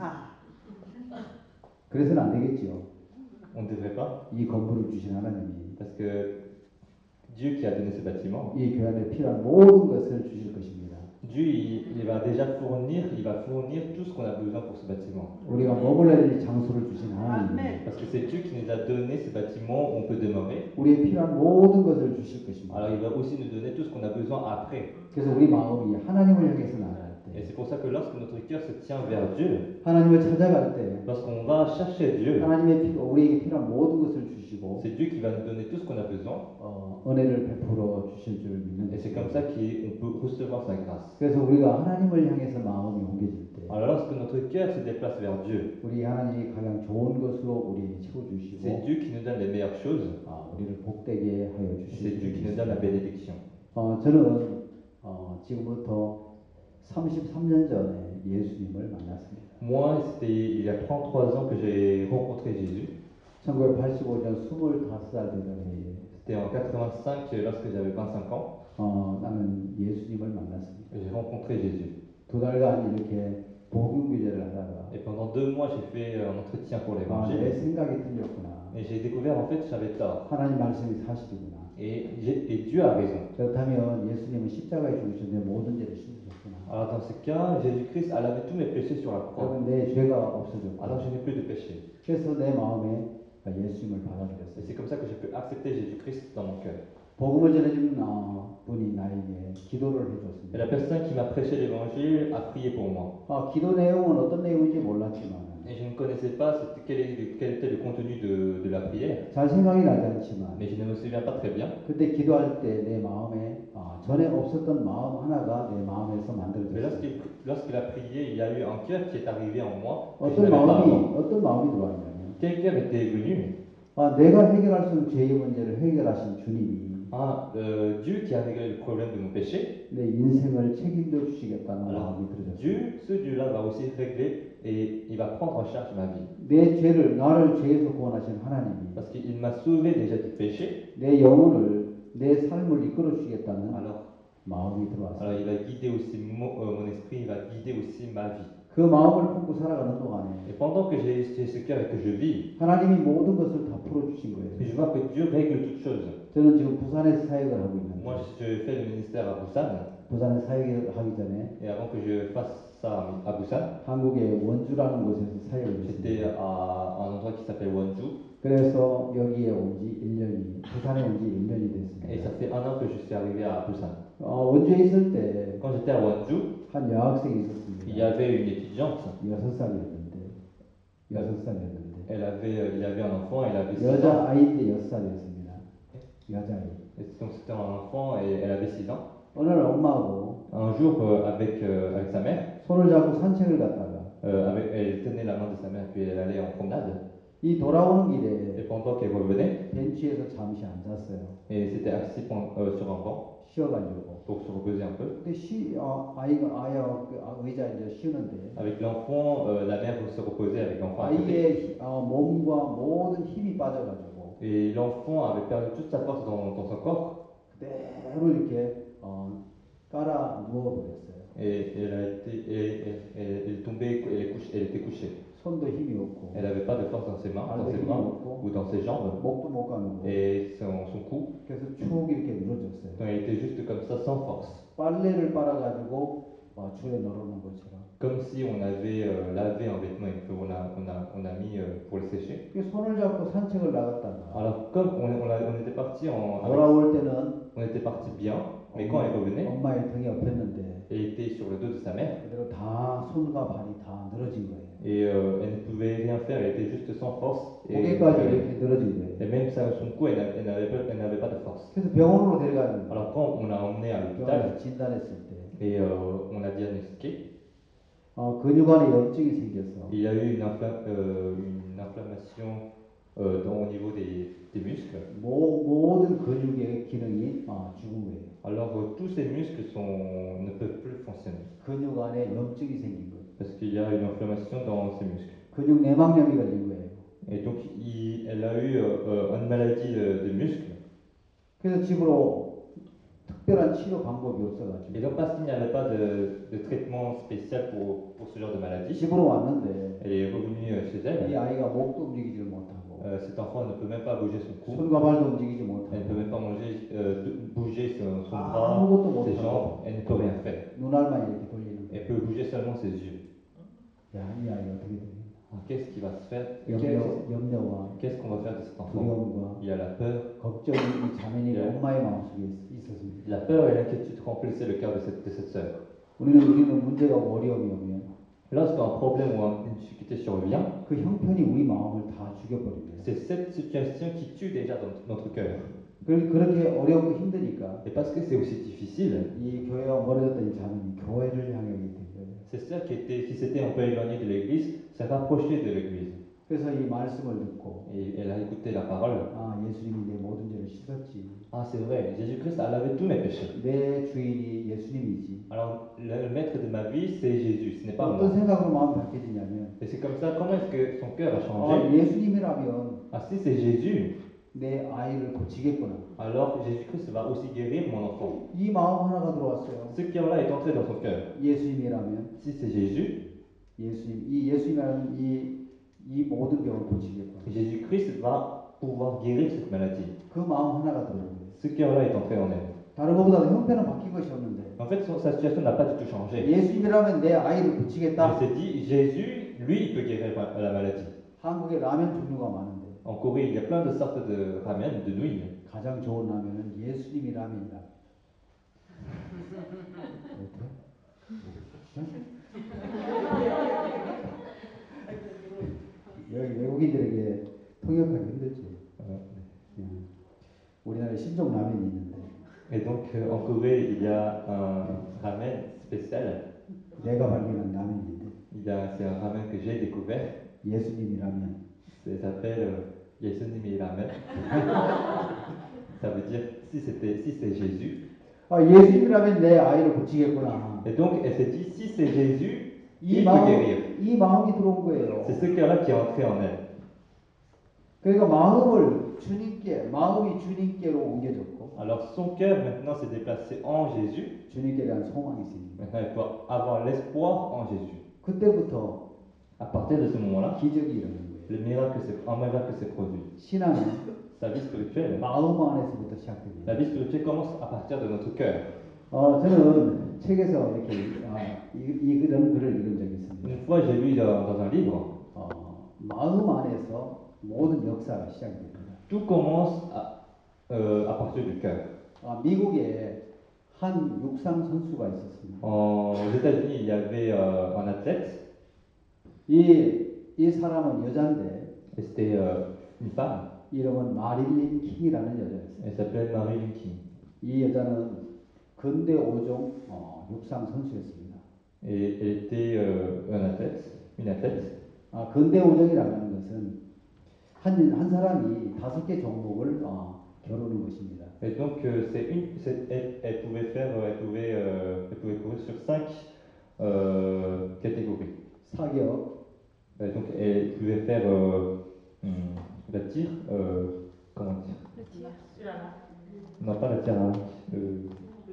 그래서는 안 되겠지요. on ne devrait pas, 이 건물을 주신 하나님이 parce que Dieu qui a donné ce bâtiment, 이 교회 안에 필요한 모든 것을 주실 것입니다. Dieu il, il va déjà fournir, il va fournir tout ce qu'on a besoin pour ce bâtiment. 우리가 머물러야 될 장소를 주신 하나님이 Parce que c'est Dieu qui nous a donné ce bâtiment où on peut demeurer. 우리의 필요한 모든 것을 주실 것입니다. Alors il va aussi nous donner tout ce qu'on a besoin après. 그래서 우리 마음이 하나님을 향해서 나아갈 때 Et 때, c'est pour ça que lorsque notre cœur se tient vers Dieu, 하나님을 찾아갈 때, lorsqu'on va chercher Dieu, 하나님의 필요, 우리에게 필요한 모든 것을 주시고 c'est Dieu qui va nous donner tout ce qu'on a besoin. 어, 은혜를 베풀어 주실 줄 믿는 Et c'est comme 것입니다. ça qu'on peut recevoir sa grâce. 그래서 우리가 하나님을 향해서 마음이 옮겨질 때, Alors lorsque notre cœur se déplace vers Dieu, 우리 하나님이 가장 좋은 것으로 우리에게 c'est 채워주시고 Dieu qui nous donne les meilleures choses. 아, 우리를 복되게 하여 C'est 주실 Dieu 줄 qui nous donne la 믿습니다. bénédiction. 어, 저는 어, 지금부터 삼십삼 년 전에 예수님을 만났습니다. Moi, c'était il y a trente-trois ans que j'ai rencontré Jésus. 천구백팔십오 년 스물다섯 살 되던 해에 C'était en quatre-vingt-cinq lorsque j'avais vingt-cinq ans. 어, 나는 예수님을 만났습니다. J'ai rencontré Jésus. 두 달간 이렇게 복음 교제를 하다가 Et pendant deux mois, j'ai fait un entretien pour 아, 내 l'évangile. 생각이 틀렸구나. Et j'ai découvert en fait j'avais tort. 하나님 말씀이 사실이구나. Et, j'ai- et Dieu a raison. 그렇다면 예수님은 십자가에 죽으신 내 모든 죄를 씻으셨구나. Alors dans ce cas, Jésus-Christ a lavé tous mes péchés sur la croix. 그러면 내 죄가 없어졌고 Alors je n'ai plus de péché. 그래서 내 마음에 예수님을 Et 받아들였어요. c'est comme ça que j'ai pu accepter Jésus-Christ dans mon cœur. 복음을 전해준 어, 분이 나에게 기도를 Et 해줬습니다. la personne qui m'a prêché l'évangile a prié pour moi. 아, 기도 내용은 어떤 내용인지 몰랐지만 Et je ne connaissais pas c'était- quel, est- quel était le contenu de, de la prière. 잘 생각이 나지 않지만 Mais je ne me souviens pas très bien. 그때 기도할 때 내 마음에 아, 전에 없었던 마음 하나가 내 마음에서 Mais 만들어졌어요. lorsqu'il, lorsqu'il a prié, il y a eu un cœur qui est arrivé en moi que je 어떤 n'avais pas 마음이 avant. 어떤 마음이 들어왔냐면 Quel cœur était venu? 아, 내가 해결할 수 있는 죄의 문제를 해결하신 주님이 Ah, euh, Dieu qui a réglé le problème de mon péché. 내 인생을 책임져 주시겠다는 Alors, 마음이 들어졌어요. Dieu, ce Dieu-là va aussi régler et il va prendre en charge ma vie. 내 죄를 나를 죄에서 구원하신 하나님이 Parce qu'il m'a sauvé déjà du péché. 내 영혼을 내 삶을 이끌어 주시겠다는 Alors, 마음이 들어왔어요. alors il va guider aussi mon, euh, mon esprit, il va guider aussi ma vie. 그 마음을 품고 살아가는 동안에 Et pendant que j'ai j'ai ce cœur et que je vis, 하나님이 모든 것을 다 풀어주신 거예요. je vois que Dieu règle toutes choses. 저는 지금 부산에서 사역을 하고 있는데 Moi, je fais le ministère à Busan. 부산에 사역을 하기 전에 Et avant que je fasse ça à Busan, 한국의 원주라는 곳에서 사역을 j'étais 했습니다. à un endroit qui s'appelle Wonju. 그래서 여기에 온 지 일 년이 부산에 온 지 일 년이 Et ça 됐습니다. fait un an que je suis arrivé à Busan. 어, 원주에 있을 때 Quand j'étais à Wonju, 한 여학생이 il y 있었습니다. avait une étudiante. 여섯 살이었는데 여섯 살이었는데 Elle avait, euh, il avait un enfant, elle avait six ans. 여자 아이인데 여섯 살이었습니다. 여자아이. Et donc c'était un enfant et elle avait six ans. 오늘 엄마하고 Un jour, euh, avec, euh, avec sa mère, 손을 잡고 산책을 갔다가 euh, avec- elle tenait la main de sa mère puis elle allait en promenade. 이 돌아오는 길에 Et pendant qu'elle revenait, 벤치에서 잠시 앉았어요. et s'était assis pen- euh, sur un banc 쉬어가지고. pour se reposer un peu. 근데 시, 어, 아이가 아이와 그 아, 의자 이제 쉬는데 Avec l'enfant, euh, la mère se reposait avec l'enfant à côté. 아이의 히- 어, 몸과 모든 힘이 빠져가지고 Et l'enfant avait perdu toute sa force dans, dans son corps. 그대로 이렇게 어, 깔아 누워버렸어요. Et elle, a été, et- et- elle, elle est tombée, elle, est couchée- elle était couchée. 손도 힘이 없고 Elle n'avait pas de force dans ses mains, dans 발도 ses 힘이 bras 없고 ou dans ses jambes. 목도 못 가누고 Et son, son cou, 그래서 쭉 이렇게 늘어졌어요. donc elle était juste comme ça, sans force. 빨래를 빨아가지고 어, 줄에 널어놓은 것처럼. Comme si on avait euh, lavé un vêtement et qu'on a, on a, on a mis euh, pour le sécher. 그 손을 잡고 산책을 나갔다가 Alors, comme on, on, a- on était parti en, avec- 돌아올 때는 on était parti bien, mais quand elle revenait, 엄마의 등에 엎였는데 elle était sur le dos de sa mère 그대로 다 손과 발이 다 늘어진 거예요. et euh, elle ne pouvait rien faire, elle était juste sans force. Et, 고개까지 euh, 이렇게 늘어진 거예요. et même ça, son cou, elle, n'a- elle n'avait pas, elle n'avait pas de force. 그래서 병원으로 데려가는 거예요. Alors, quand on l'a emmenée à l'hôpital 병원에서 진단했을 때 et euh, on a diagnostiqué, 어, 근육 안에 염증이 생겨서 il y a eu une, infla- euh, une inflammation euh, dans- au niveau des, des muscles. 모, 모든 근육의 기능이 어, 죽은 거예요. Alors, euh, tous ces muscles sont, ne peuvent plus fonctionner 근육 안에 염증이 생긴 거예요. parce qu'il y a une inflammation dans ces muscles. 근육 내막염이 걸린 거예요. Et donc, il- elle a eu euh, une maladie de- des muscles. 그래서 집으로 특별한 치료 방법이 없어가지고 Et donc, parce qu'il n'y avait pas de, de traitement spécial pour, pour ce genre de maladie, 집으로 왔는데 elle est revenue euh, chez 이 elle. 아이가 목도 움직이지를 못하고 Euh, cet enfant ne peut même pas bouger son cou, 손과 발도 움직이지 elle ne peut 못하고 même pas manger, euh, de- bouger son, son bras, 아무것도 ses 못하고 jambes, elle ne peut rien faire. 눈알만 이렇게 돌리는 Elle 거예요. peut bouger seulement ses yeux. 야, 이 아이가 어떻게 되겠나? Alors, qu'est-ce qui va se faire? 염려, Qu'est-ce 염려와 qu'est-ce qu'on va faire de cet enfant? 두려움과 Il y a la peur. 걱정이 이 자매님의 예. 엄마의 마음속에 있- 있었습니다. La peur et l'inquiétude remplissaient le cœur de cette, de cette sœur. 우리는 우리는 문제가 어려움이 오면 Lorsqu'un problème ou un- une difficulté survient, 그 형편이 우리 마음을 다 죽여버립니다. c'est cette situation qui tue déjà dans notre cœur. 그- 그렇게 어렵고 힘드니까 Et parce que c'est aussi difficile, 이 교회와 멀어졌던 이 자매는 교회를 향하게 된 거예요. c'est ça qui, était, qui s'était un peu éloigné de l'église, s'est rapproché de l'église. 그래서 이 말씀을 듣고 Et elle a écouté la parole. 아 예수님이 내 모든 죄를 씻었지. Ah, c'est vrai, Jésus-Christ a lavé tous mes péchés. 내 주인이 예수님이지. Alors, le maître de ma vie, c'est Jésus, ce n'est pas 어떤 moi. 생각으로 마음이 바뀌어지냐면 Et c'est comme ça, comment est-ce que son cœur a 아, changé? 예수님이라면 Ah, si c'est Jésus, 내 아이를 고치겠구나. alors Jésus-Christ va aussi guérir mon enfant. 이 마음 하나가 들어왔어요. Ce cœur-là est entré dans son cœur. 예수님이라면 Si c'est Jésus, 예수님 이 예수님이라면 이, 이 모든 병을 고치겠구나. Jésus-Christ va pouvoir guérir cette maladie. 그 마음 하나가 들어온 거예요. Ce cœur-là est entré en elle. 다른 것보다 형편은 바뀐 것이 없는데 En fait, son- sa situation n'a pas du tout changé. 예수님이라면 내 아이를 Il 고치겠다. s'est dit, Jésus, lui, il peut guérir ma- la maladie. 한국에 라면 종류가 많은데 En Corée, il y a plein de sortes de ramen, de nouilles. 가장 좋은 라면은 예수님이 라면이다. 여기 외국인들에게 통역하기 힘들지. Euh, 음. 우리나라에 신종 라면이 있는데 Et donc, euh, en Corée, il y a un ramen spécial. 내가 발견한 라면인데 Il y a, c'est un ramen que j'ai découvert. 예수님이 라면. Ça s'appelle euh, Yesunimi ramen. Ça veut dire, si, c'était, si c'est Jésus. 아 예수님이라면 내 아이를 고치겠구나. Et donc, elle s'est dit, si c'est Jésus, 이 il peut 마음 guérir. 이 마음이 들어온 거예요. C'est ce cœur-là qui est entré en elle. 그러니까 마음을 주님께 마음이 주님께로 옮겨졌고 Alors, son cœur maintenant s'est déplacé en Jésus. 주님께 대한 소망이 생깁니다. Maintenant, elle doit avoir l'espoir en Jésus. 그때부터 À partir de ce moment-là, 기적이 일어나는 거예요. le miracle s'est, un miracle s'est produit. 신앙은 Sa vie spirituelle, 마음 안에서부터 la 시작됩니다. vie spirituelle commence à partir de notre cœur. 어, 저는 책에서 이렇게 아, 이, 이 이런 글을 읽은 적이 있습니다. Une fois, j'ai lu dans, dans un livre, 어, 마음 안에서 모든 역사가 시작됩니다. tout commence à, euh, à partir du cœur. 아, 미국에 한 육상 선수가 있었습니다. En- aux États-Unis, il y avait euh, un athlète, 이, 이 사람은 여자인데 et c'était euh, une femme. 이름은 마릴린 킹이라는 여자였어요. Elle s'appelait Marilyn King. 이 여자는 근대 오종 어, 육상 선수였습니다. Et elle était euh, un athlète, une athlète. 아, 근대 오종이라는 것은 한, 한 사람이 다섯 개 종목을 어, 겨루는 것입니다. Et donc, euh, c'est une, c'est- elle, elle pouvait faire, euh, elle pouvait, euh, elle pouvait courir sur cinq euh, catégories. 사격, Et donc, elle pouvait faire euh, hum, la tir, euh, comment dire? Le tir. Non, pas la tir à l'arc, euh,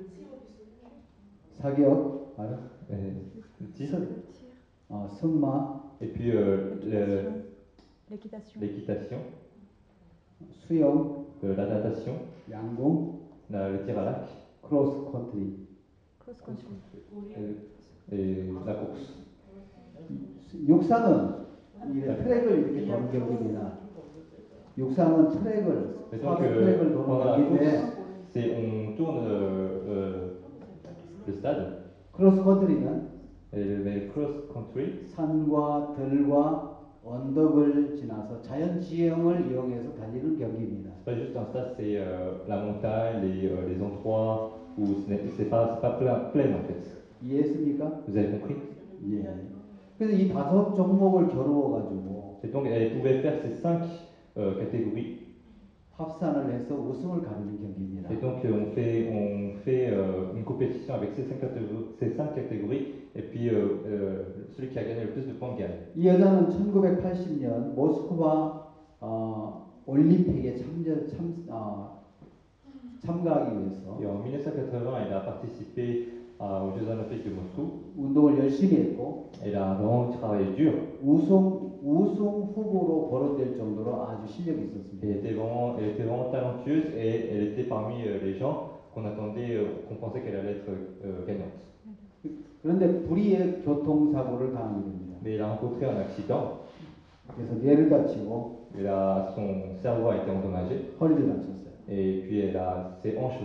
사격, 알아? euh, le tir. 선, Le tir. 어, 승마, Et puis euh, le- L'équitation. l'équitation, 수영, euh, la natation, 양궁, la- le tir à l'arc 크로스 컨트리. Cross country. et, et la course. 육상은 이 트랙을 이렇게 도는 경기입니다. 육상은 트랙을 Et donc, 사격 euh, 트랙을 도는 pendant la 경기인데 course, c'est on tourne euh, euh, le stade. 크로스 컨트리는 Et le, mais le cross country, 산과 들과 언덕을 지나서 자연 지형을 이용해서 달리는 경기입니다. c'est pas juste un stade, c'est euh, la montagne, les, euh, les endroits où ce n'est- c'est pas, c'est pas plein, plein en fait. 이해했습니까? Vous avez compris? 예. 그래서 이 다섯 종목을 겨루어 가지고 Et donc elle pouvait faire ces cinq euh, catégories. 합산을 해서 우승을 가르는 경기입니다. Et donc euh, on fait, on fait euh, une compétition avec ces cinq catégories, ces cinq catégories et puis euh, euh, celui qui a gagné le plus de points gagne. 이 여자는 천구백팔십 년 모스크바 어, 올림픽에 참여 참 어, 참가하기 위해서 Et en mille neuf cent quatre-vingts, elle a participé à- aux Jeux Olympiques de Moscou. 운동을 열심히 했고 Elle a vraiment travaillé dur 우승 우승 후보로 거론될 정도로 아주 실력이 et 있었습니다. elle était vraiment, elle était vraiment talentueuse et elle était parmi euh, les gens qu'on attendait, euh, qu'on pensait qu'elle allait être euh, gagnante. 그런데 불의의 교통사고를 당하게 됩니다. Mais elle a rencontré un accident 그래서 뇌를 다치고 et là, son cerveau a été endommagé 허리를 다쳤어요. et puis elle a ses hanches aussi.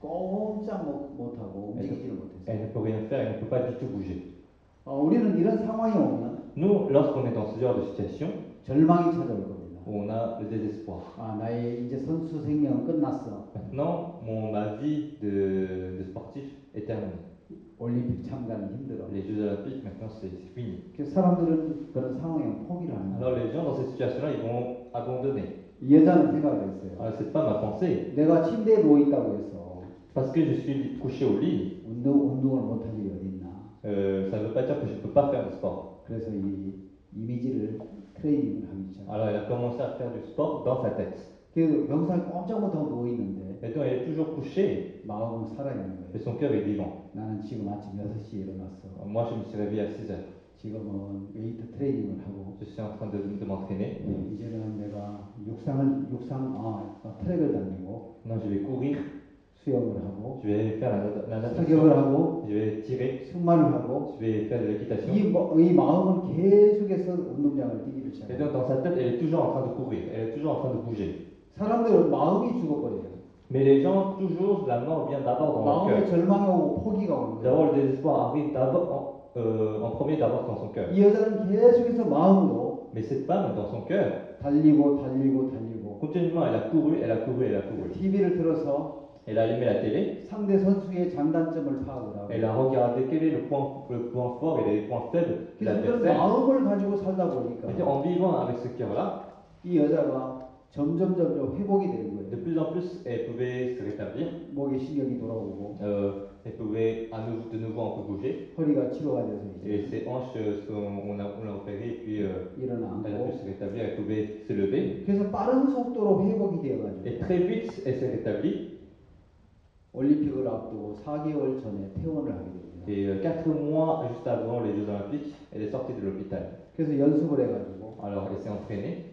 꼼짝 못- 못하고 움직이지를 못했어요. Elle ne peut rien faire, elle ne peut pas du tout bouger. 어, 우리는 이런 상황이 오면 Nous, lorsqu'on est dans ce genre de situation, 절망이 찾아올 겁니다. on a le désespoir. 아, 나의 이제 선수 생명 끝났어. Maintenant, mon, ma vie de, de sportif est terminée. 올림픽 참가는 힘들어. Les Jeux Olympiques, maintenant, c'est c'est fini. 그 사람들은 그런 상황에 포기를 하는 Alors 거예요. les gens dans cette situation-là, ils vont abandonner. 이 여자는 생각을 했어요. Alors cette femme a pensé, 내가 침대에 누워 있다고 해서 parce que je suis couché au lit, 운동 운동을 못 할 일이 어디 있나. euh, ça ne veut pas dire que je ne peux pas faire du sport. 그래서 이 이미지를 트레이닝을 하기 시작해요. Alors elle a commencé à faire du sport dans sa tête. 그래도 병상에 꼼짝 못하고 누워 있는데 Et donc elle est toujours couchée, 마음은 살아있는 mais 거예요. son cœur est vivant. 나는 지금 아침 여섯 시에 일어났어. Moi, je me suis réveillé à six heures. 지금은 웨이트 트레이닝을 하고 Je suis en train de, de m'entraîner. 이제는 내가 육상을 육상 아, 아, 트랙을 달리고 Maintenant, je vais courir, 수영을 하고 je vais faire la, la 사격을 natation, 하고 je vais tirer, 승마를 하고 je vais faire de 이, l'équitation. 마- 이 마음은 계속해서 운동장을 뛰기를 Et 시작해요. donc dans sa tête, elle est toujours en train de courir, elle est toujours en train de bouger. 사람들은 마음이 죽어버려요. Mais les gens, toujours, la mort vient d'abord dans leur 마음에 cœur. 절망이 오고 포기가 오는 거예요. D'abord, le désespoir arrive d'abord en, euh, en premier d'abord dans son cœur. 이 여자는 계속해서 마음으로 Mais cette femme, dans son cœur, 달리고 달리고 달리고 continuellement, elle a couru, elle a couru, elle a couru. 티비를 들어서 Elle a allumé la télé, 상대 선수의 장단점을 파악을 하고 elle a regardé quel est le point, le point fort et les points faibles de 그래서 그런 l'adversaire. 마음을 가지고 살다 보니까 Et en vivant avec ce cœur-là, 이 여자가 점점 점점 회복이 되는 de 거예요. plus en plus, elle pouvait se rétablir. 목에 신경이 돌아오고 Euh, elle pouvait à nouveau, de nouveau un peu bouger. 허리가 치료가 돼서 Et 이제 ses hanches, euh, sont, on l'a on l'a opéré et puis euh, elle a 일어나고 pu se rétablir, elle pouvait se lever. 그래서 빠른 속도로 회복이 되어가지고 Et très vite, elle s'est rétablie. 올림픽을 앞두고 사 개월 전에 퇴원을 하게 됩니다. Et euh, quatre mois juste avant les Jeux Olympiques, elle est sortie de l'hôpital. 그래서 연습을 해가지고 Alors elle s'est entraînée.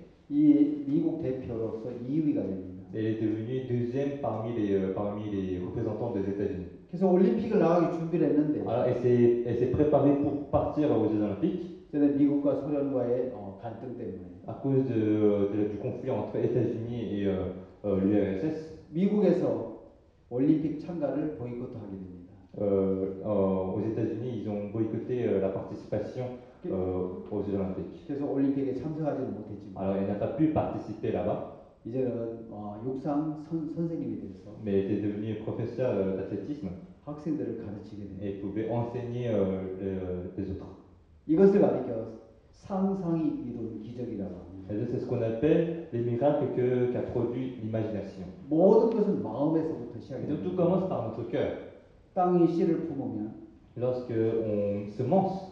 이 미국 대표로서 이 위가 됩니다. Elle est devenue deuxième parmi les, euh, parmi les représentants des États-Unis. 그래서 올림픽을 나가기 준비를 했는데 Alors elle s'est elle s'est préparée pour partir aux Jeux Olympiques 저는 미국과 소련과의 어, 갈등 때문에 à cause de, de- du conflit entre États-Unis et euh, euh, l'U R S S. 미국에서 올림픽 참가를 보이콧하게 됩니다. Euh, euh, aux États-Unis, ils ont boycotté euh, la participation euh, aux Jeux Olympiques. 그래서 올림픽에 참석하지는 못했지만 Alors elle n'a pas pu participer là-bas, 이제는 어, 육상 선, 선생님이 돼서 mais elle était devenue professeure euh, d'athlétisme 학생들을 가르치게 et 됩니다. elle pouvait enseigner euh, les, les autres. 이것을 가리켜 상상이 이룬 기적이라고 합니다. Et ça, c'est ce qu'on appelle les miracles que- qu'a produit l'imagination. 모든 것은 마음에서부터 Et 시작이 donc tout 됩니다. commence par notre cœur. 땅이 씨를 품으면 Lorsque on semence,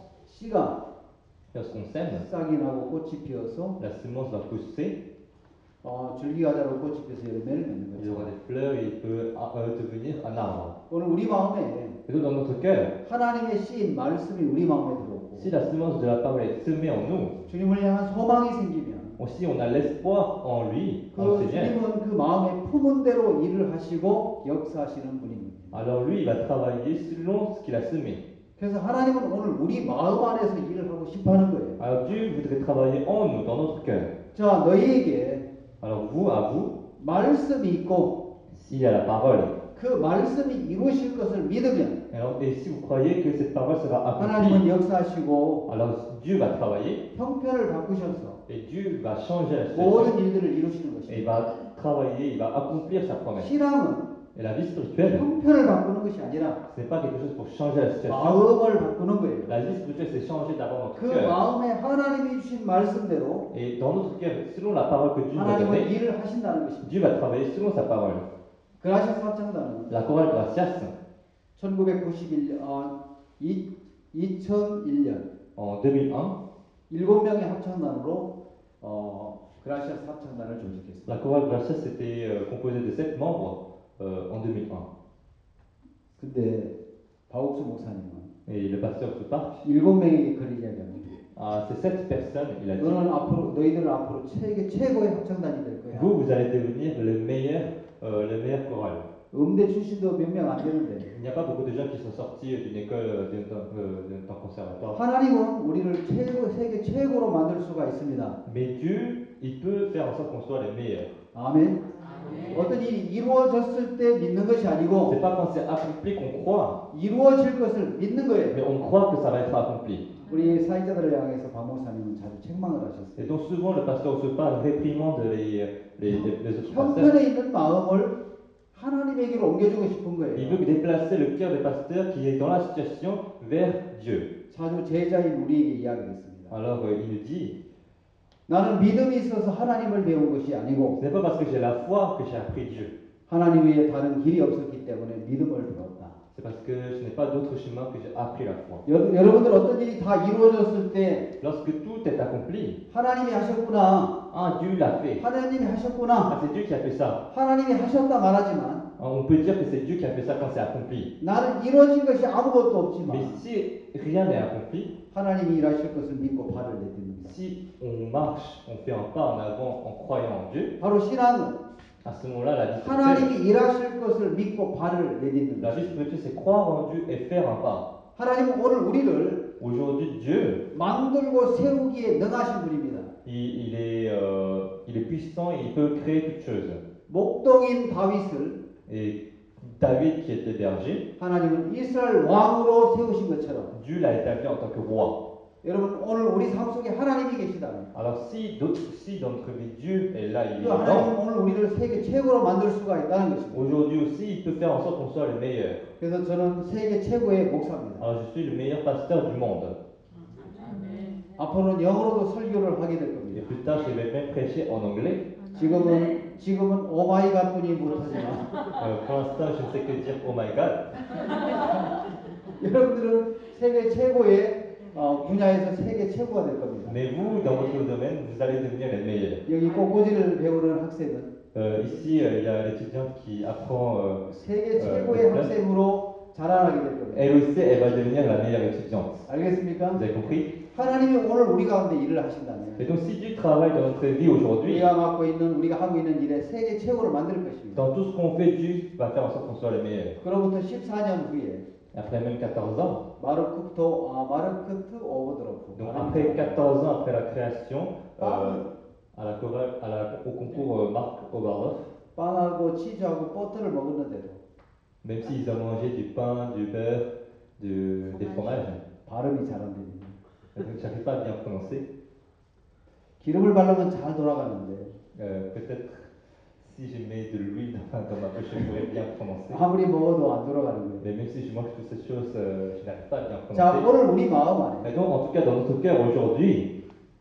씨가 lorsqu'on sème, 싹이 나고 꽃이 피어서 la semence va pousser, 어, 줄기가 자라고 꽃이 피어서 열매를 맺는 il y aura 거죠. des fleurs et il peut euh, devenir un arbre. 오늘 우리 마음에 Et donc dans notre cœur, 하나님의 씨인 말씀이 우리 마음에 들어오고 si la semence de la parole est semée en nous, 주님을 향한 소망이 생기면 aussi on a l'espoir en lui, en 그 le Seigneur, 주님은 그 마음에 품은 대로 일을 하시고 역사하시는 분입니다. alors lui, il va travailler selon ce qu'il a semé. 그래서 하나님은 오늘 우리 마음 안에서 일을 하고 싶어 하는 거예요. Alors Dieu voudrait travailler en nous, dans notre cœur. 자, 너희에게 Alors vous, à vous, 말씀이 있고 s'il y a la parole, 그 말씀이 이루실 것을 믿으면 alors, et si vous croyez que cette parole sera 하나님은 accomplie, 역사하시고 alors Dieu va travailler 형편을 바꾸셔서 et Dieu va changer la situation. 모든 일들을 이루시는 Et il 것입니다. va travailler, il va accomplir sa promesse. 신앙은 Et la vie spirituelle, 형편을 바꾸는 것이 아니라 ce n'est pas quelque chose pour changer la situation. 마음을 바꾸는 거예요. La vie spirituelle, c'est changer d'abord notre 그 cœur. 마음에 하나님이 주신 말씀대로 Et dans notre cœur, selon la parole que Dieu nous a 하나님은 donnée, 일을 하신다는 것입니다. Dieu va travailler selon sa parole. 그라시아스 합창단은 La chorale Gracias, 천구백구십일 년, 어, 이, 이천일 년 en deux mille un, 일곱 명의 합창단으로 어, 그라시아스 합창단을 조직했습니다. la chorale Gracias était euh, composée de sept membres euh, en deux mille un. 근데 바옥수 목사님은 Et le pasteur se part 일곱 명에게 그런 이야기합니다. à ces sept personnes, il a dit, 너는 앞으로 너희들은 앞으로 최고 최고의 합창단이 될 거야. vous, vous allez devenir le meilleur, euh, le meilleur chorale. 음대 출신도 몇 명 안 되는데 Il n'y a pas beaucoup de gens qui sont sortis d'une école, d'un euh, d'un conservatoire. 하나님은 우리를 최고 세계 최고로 만들 수가 있습니다. Mais Dieu, il peut faire en sorte qu'on soit les meilleurs. 아멘. 어떤 일이 이루어졌을 때 믿는 것이 아니고 C'est pas quand c'est accompli qu'on croit, 이루어질 것을 믿는 mais 거예요. on croit que ça va être accompli. 우리 사역자들을 향해서 박 목사님은 자주 책망을 하셨어요. Et donc souvent le pasteur Osopa réprimande les, les, les, les autres pasteurs. 형편에 있는 마음을 하나님에게로 옮겨주고 싶은 Il 거예요. veut déplacer le cœur des pasteurs qui est dans la situation vers Dieu. 자주 제자인 우리에게 이야기했습니다. Alors euh, il nous dit, 나는 믿음이 있어서 하나님을 배운 것이 아니고 ce n'est pas parce que j'ai la foi que j'ai appris Dieu. 하나님 외에 다른 길이 없었기 때문에 믿음을 배웠다. C'est parce que je n'ai pas d'autre chemin que j'ai appris la foi. 여, 여러분들 어떤 일이 다 이루어졌을 때 Lorsque tout est accompli, 하나님이 하셨구나, ah Dieu l'a fait. 하나님이 하셨구나, Ah c'est Dieu qui a fait ça. 하나님이 하셨다 말하지만 Ah, on peut dire que c'est Dieu qui a fait ça quand c'est accompli. 나는 이루어진 것이 아무것도 Mais 없지만 si rien n'est accompli, 하나님이 일하실 것을 믿고 발을 내딛는다. si on marche, on fait un pas en avant en croyant en Dieu, 바로 신앙은 à ce moment-là, la vie spirituelle, 하나님이 일하실 것을 믿고 발을 내딛는다. la vie spirituelle, c'est croire en Dieu et faire un pas. 하나님은 오늘 우리를 Aujourd'hui, Dieu, 만들고 세우기에 능하신 분입니다. il, il est, euh, il est puissant et il peut créer toutes choses. 목동인 다윗을 Et David, qui était berger, 하나님은 이스라엘 왕으로 세우신 것처럼 Dieu l'a établi en tant que roi. 여러분 오늘 우리 삶 속에 하나님이 계시다면 Alors si, d'autres- si dans notre vie Dieu est là, il est 그 dedans, 하나님은 오늘 우리를 세계 최고로 만들 수가 있다는 것입니다. aujourd'hui aussi il peut faire en sorte qu'on soit le meilleur. 그래서 저는 세계 최고의 목사입니다. Alors je suis le meilleur pasteur du monde. 앞으로는 영어로도 설교를 하게 될 Et 겁니다. plus tard je vais même prêcher en anglais. 지금은 지금은 오마이갓뿐이 못하지만 Euh, pour l'instant je ne sais que dire oh my God. 여러분들은 세계 최고의 어, 분야에서 세계 최고가 될 겁니다. Mais vous, dans votre domaine, vous allez devenir les meilleurs. 여기 꽃꽂이를 배우는 학생은 Euh, ici, euh, il y a l'étudiante qui apprend, euh, 세계 어, 최고의 그래? 학생으로 자라나게 될 겁니다. elle aussi, elle va devenir la meilleure étudiante. 알겠습니까? Vous avez compris? 하나님이 오늘 우리 가운데 일을 하신다면 Et donc si Dieu travaille dans notre vie aujourd'hui, 우리가 맡고 있는 우리가 하고 있는 일에 세계 최고를 만들 것입니다. dans tout ce qu'on fait, Dieu va faire en sorte qu'on soit les meilleurs. 그로부터 십사 년 후에 Après même quatorze ans, 마르크토 아, 마르크트 오버드로프 donc après quatorze ans après la création, euh, à la chorale- à la- au concours euh, Marc Oberhof, 빵하고 치즈하고 버터를 먹었는데도 même s'ils ont mangé du pain, du beurre, de- des fromages, 발음이 잘 안 됩니다. donc j'arrive pas à bien prononcer. 기름을 바르면 잘 돌아가는데 Euh, peut-être si je mets de l'huile dans, dans ma bouche, je pourrais bien prononcer. 아무리 먹어도 안 돌아가는 거예요. Mais même si je mange toutes ces choses, euh, je n'arrive pas à bien 자, prononcer. 오늘 우리 마음 안에 Et donc, en tout cas, dans notre cœur aujourd'hui,